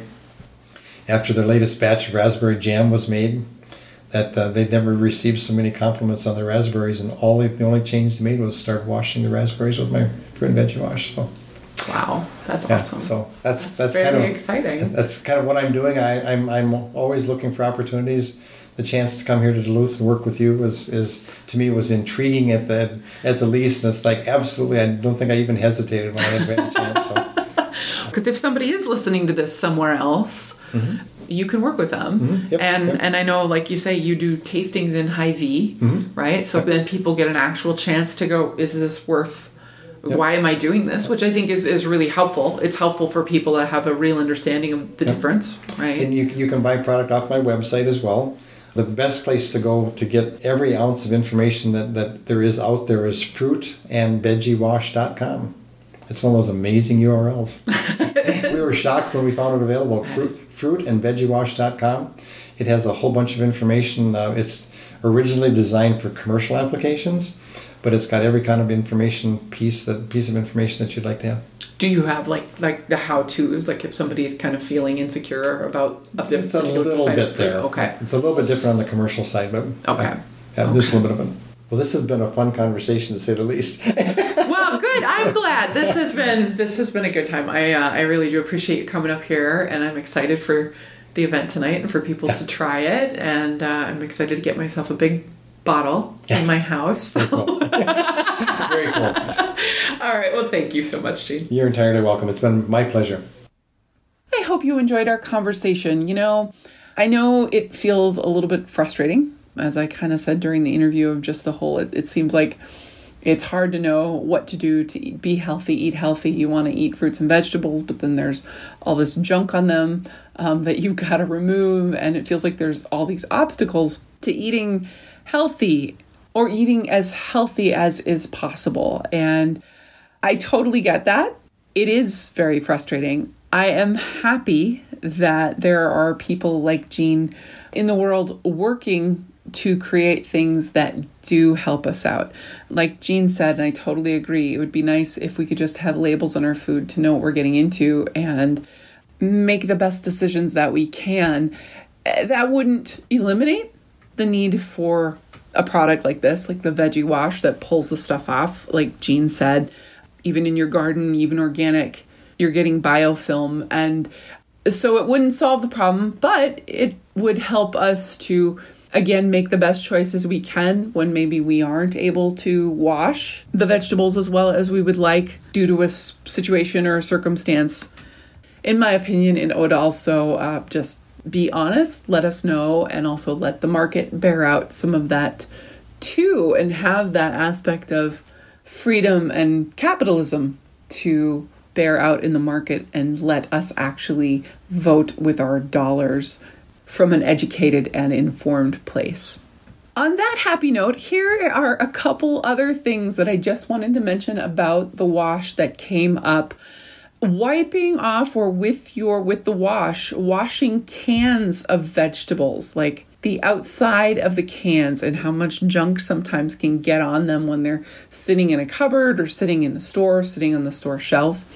Speaker 2: after their latest batch of raspberry jam was made, that uh, they'd never received so many compliments on their raspberries, and all they, the only change they made was start washing the raspberries with my fruit and veggie wash. So,
Speaker 1: wow, that's
Speaker 2: yeah,
Speaker 1: awesome.
Speaker 2: So that's
Speaker 1: that's,
Speaker 2: that's
Speaker 1: very
Speaker 2: kind of
Speaker 1: exciting.
Speaker 2: That's kind of what I'm doing. I, I'm I'm always looking for opportunities. The chance to come here to Duluth and work with you was is to me was intriguing at the at the least, and it's like absolutely. I don't think I even hesitated when I had the chance. So.
Speaker 1: Because if somebody is listening to this somewhere else, mm-hmm. you can work with them.
Speaker 2: Mm-hmm. Yep.
Speaker 1: And
Speaker 2: Yep.
Speaker 1: and I know, like you say, you do tastings in Hy-Vee,
Speaker 2: mm-hmm.
Speaker 1: right? So yep. then people get an actual chance to go, is this worth, yep. why am I doing this? Which I think is, is really helpful. It's helpful for people to have a real understanding of the yep. difference, right?
Speaker 2: And you, you can buy product off my website as well. The best place to go to get every ounce of information that, that there is out there is fruit and veggie wash dot com. It's one of those amazing U R Ls. We were shocked when we found it available. Fruit, fruit and veggie wash dot com. It has a whole bunch of information. Uh, it's originally designed for commercial applications, but it's got every kind of information piece that piece of information that you'd like to have.
Speaker 1: Do you have like like the how-tos? Like if somebody's kind of feeling insecure about a
Speaker 2: It's a little bit there.
Speaker 1: Okay.
Speaker 2: It's a little bit different on the commercial side, but
Speaker 1: okay.
Speaker 2: I, yeah, okay. Just a little bit of it. Well, this has been a fun conversation to say the least.
Speaker 1: Well, good. I'm glad. This has been this has been a good time. I uh, I really do appreciate you coming up here, and I'm excited for the event tonight and for people yeah. to try it. And uh, I'm excited to get myself a big bottle yeah. in my house.
Speaker 2: Very cool. Very cool.
Speaker 1: All right. Well, thank you so much, Gene.
Speaker 2: You're entirely welcome. It's been my pleasure.
Speaker 1: I hope you enjoyed our conversation. You know, I know it feels a little bit frustrating, as I kind of said during the interview, of just the whole, it, it seems like it's hard to know what to do to eat, be healthy, eat healthy. You want to eat fruits and vegetables, but then there's all this junk on them um, that you've got to remove. And it feels like there's all these obstacles to eating healthy or eating as healthy as is possible. And I totally get that. It is very frustrating. I am happy that there are people like Gene in the world working to create things that do help us out. Like Gene said, and I totally agree, it would be nice if we could just have labels on our food to know what we're getting into and make the best decisions that we can. That wouldn't eliminate the need for a product like this, like the Veggie Wash that pulls the stuff off. Like Gene said, even in your garden, even organic, you're getting biofilm. And so it wouldn't solve the problem, but it would help us to, again, make the best choices we can when maybe we aren't able to wash the vegetables as well as we would like due to a situation or a circumstance. In my opinion, it would also uh, just be honest, let us know, and also let the market bear out some of that too, and have that aspect of freedom and capitalism to bear out in the market and let us actually vote with our dollars from an educated and informed place. On that happy note, here are a couple other things that I just wanted to mention about the wash that came up. Wiping off or with your with the wash, washing cans of vegetables, like the outside of the cans and how much junk sometimes can get on them when they're sitting in a cupboard or sitting in the store, sitting on the store shelves.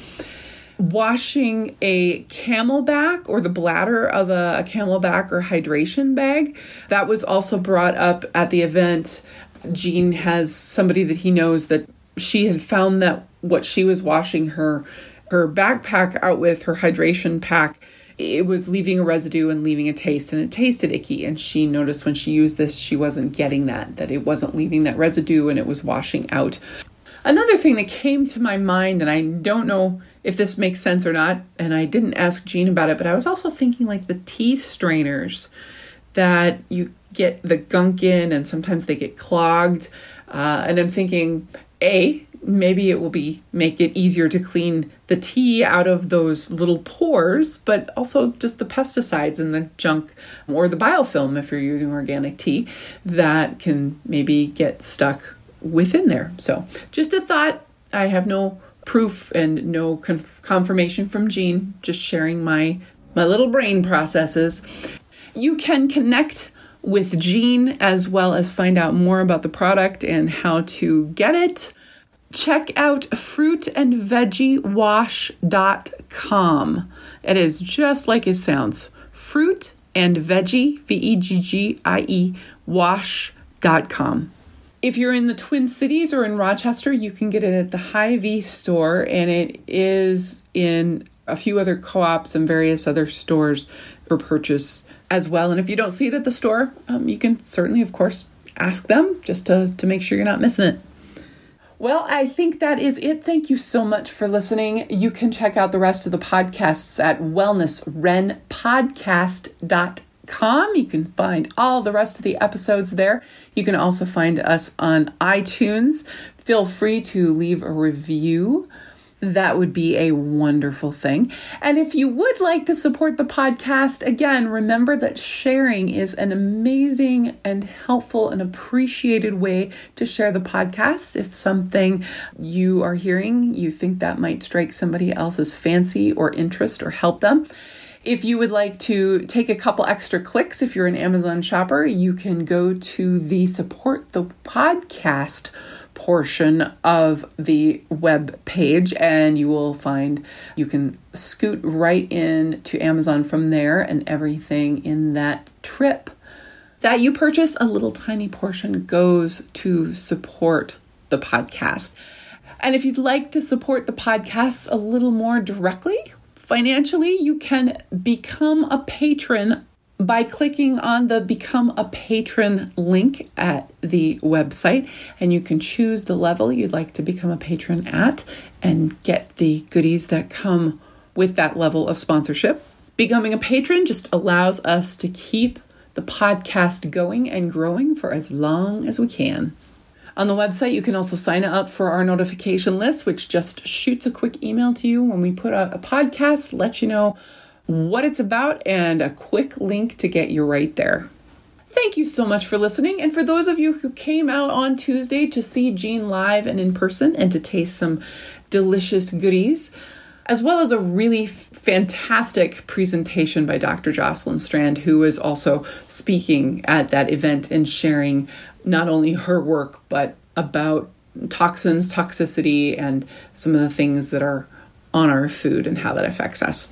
Speaker 1: Washing a Camelback or the bladder of a, a Camelback or hydration bag. That was also brought up at the event. Jean has somebody that he knows that she had found that what she was washing her her backpack out with, her hydration pack, it was leaving a residue and leaving a taste, and it tasted icky. And she noticed when she used this, she wasn't getting that, that it wasn't leaving that residue and it was washing out. Another thing that came to my mind, and I don't know if this makes sense or not, and I didn't ask Jean about it, but I was also thinking like the tea strainers that you get the gunk in and sometimes they get clogged. Uh, and I'm thinking, A, maybe it will be make it easier to clean the tea out of those little pores, but also just the pesticides and the junk or the biofilm if you're using organic tea that can maybe get stuck within there. So just a thought. I have no proof and no conf- confirmation from Jean, just sharing my my little brain processes. You can connect with Jean as well as find out more about the product and how to get it. Check out fruit and veggie wash dot com. It is just like it sounds. Fruit and veggie, V E G G I E, wash dot com. If you're in the Twin Cities or in Rochester, you can get it at the Hy-Vee store, and it is in a few other co-ops and various other stores for purchase as well. And if you don't see it at the store, um, you can certainly, of course, ask them just to, to make sure you're not missing it. Well, I think that is it. Thank you so much for listening. You can check out the rest of the podcasts at wellness ren podcast dot com. You can find all the rest of the episodes there. You can also find us on iTunes. Feel free to leave a review. That would be a wonderful thing. And if you would like to support the podcast, again, remember that sharing is an amazing and helpful and appreciated way to share the podcast. If something you are hearing, you think that might strike somebody else's fancy or interest or help them. If you would like to take a couple extra clicks, if you're an Amazon shopper, you can go to the support the podcast portion of the web page and you will find you can scoot right in to Amazon from there, and everything in that trip that you purchase, a little tiny portion goes to support the podcast. And if you'd like to support the podcast a little more directly, financially, you can become a patron by clicking on the Become a Patron link at the website, and you can choose the level you'd like to become a patron at and get the goodies that come with that level of sponsorship. Becoming a patron just allows us to keep the podcast going and growing for as long as we can. On the website, you can also sign up for our notification list, which just shoots a quick email to you when we put out a podcast, let you know what it's about, and a quick link to get you right there. Thank you so much for listening. And for those of you who came out on Tuesday to see Jean live and in person and to taste some delicious goodies, as well as a really fantastic presentation by Doctor Jocelyn Strand, who is also speaking at that event and sharing not only her work, but about toxins, toxicity, and some of the things that are on our food and how that affects us.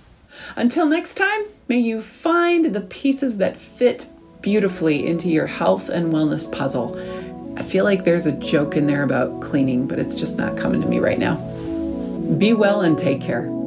Speaker 1: Until next time, may you find the pieces that fit beautifully into your health and wellness puzzle. I feel like there's a joke in there about cleaning, but it's just not coming to me right now. Be well and take care.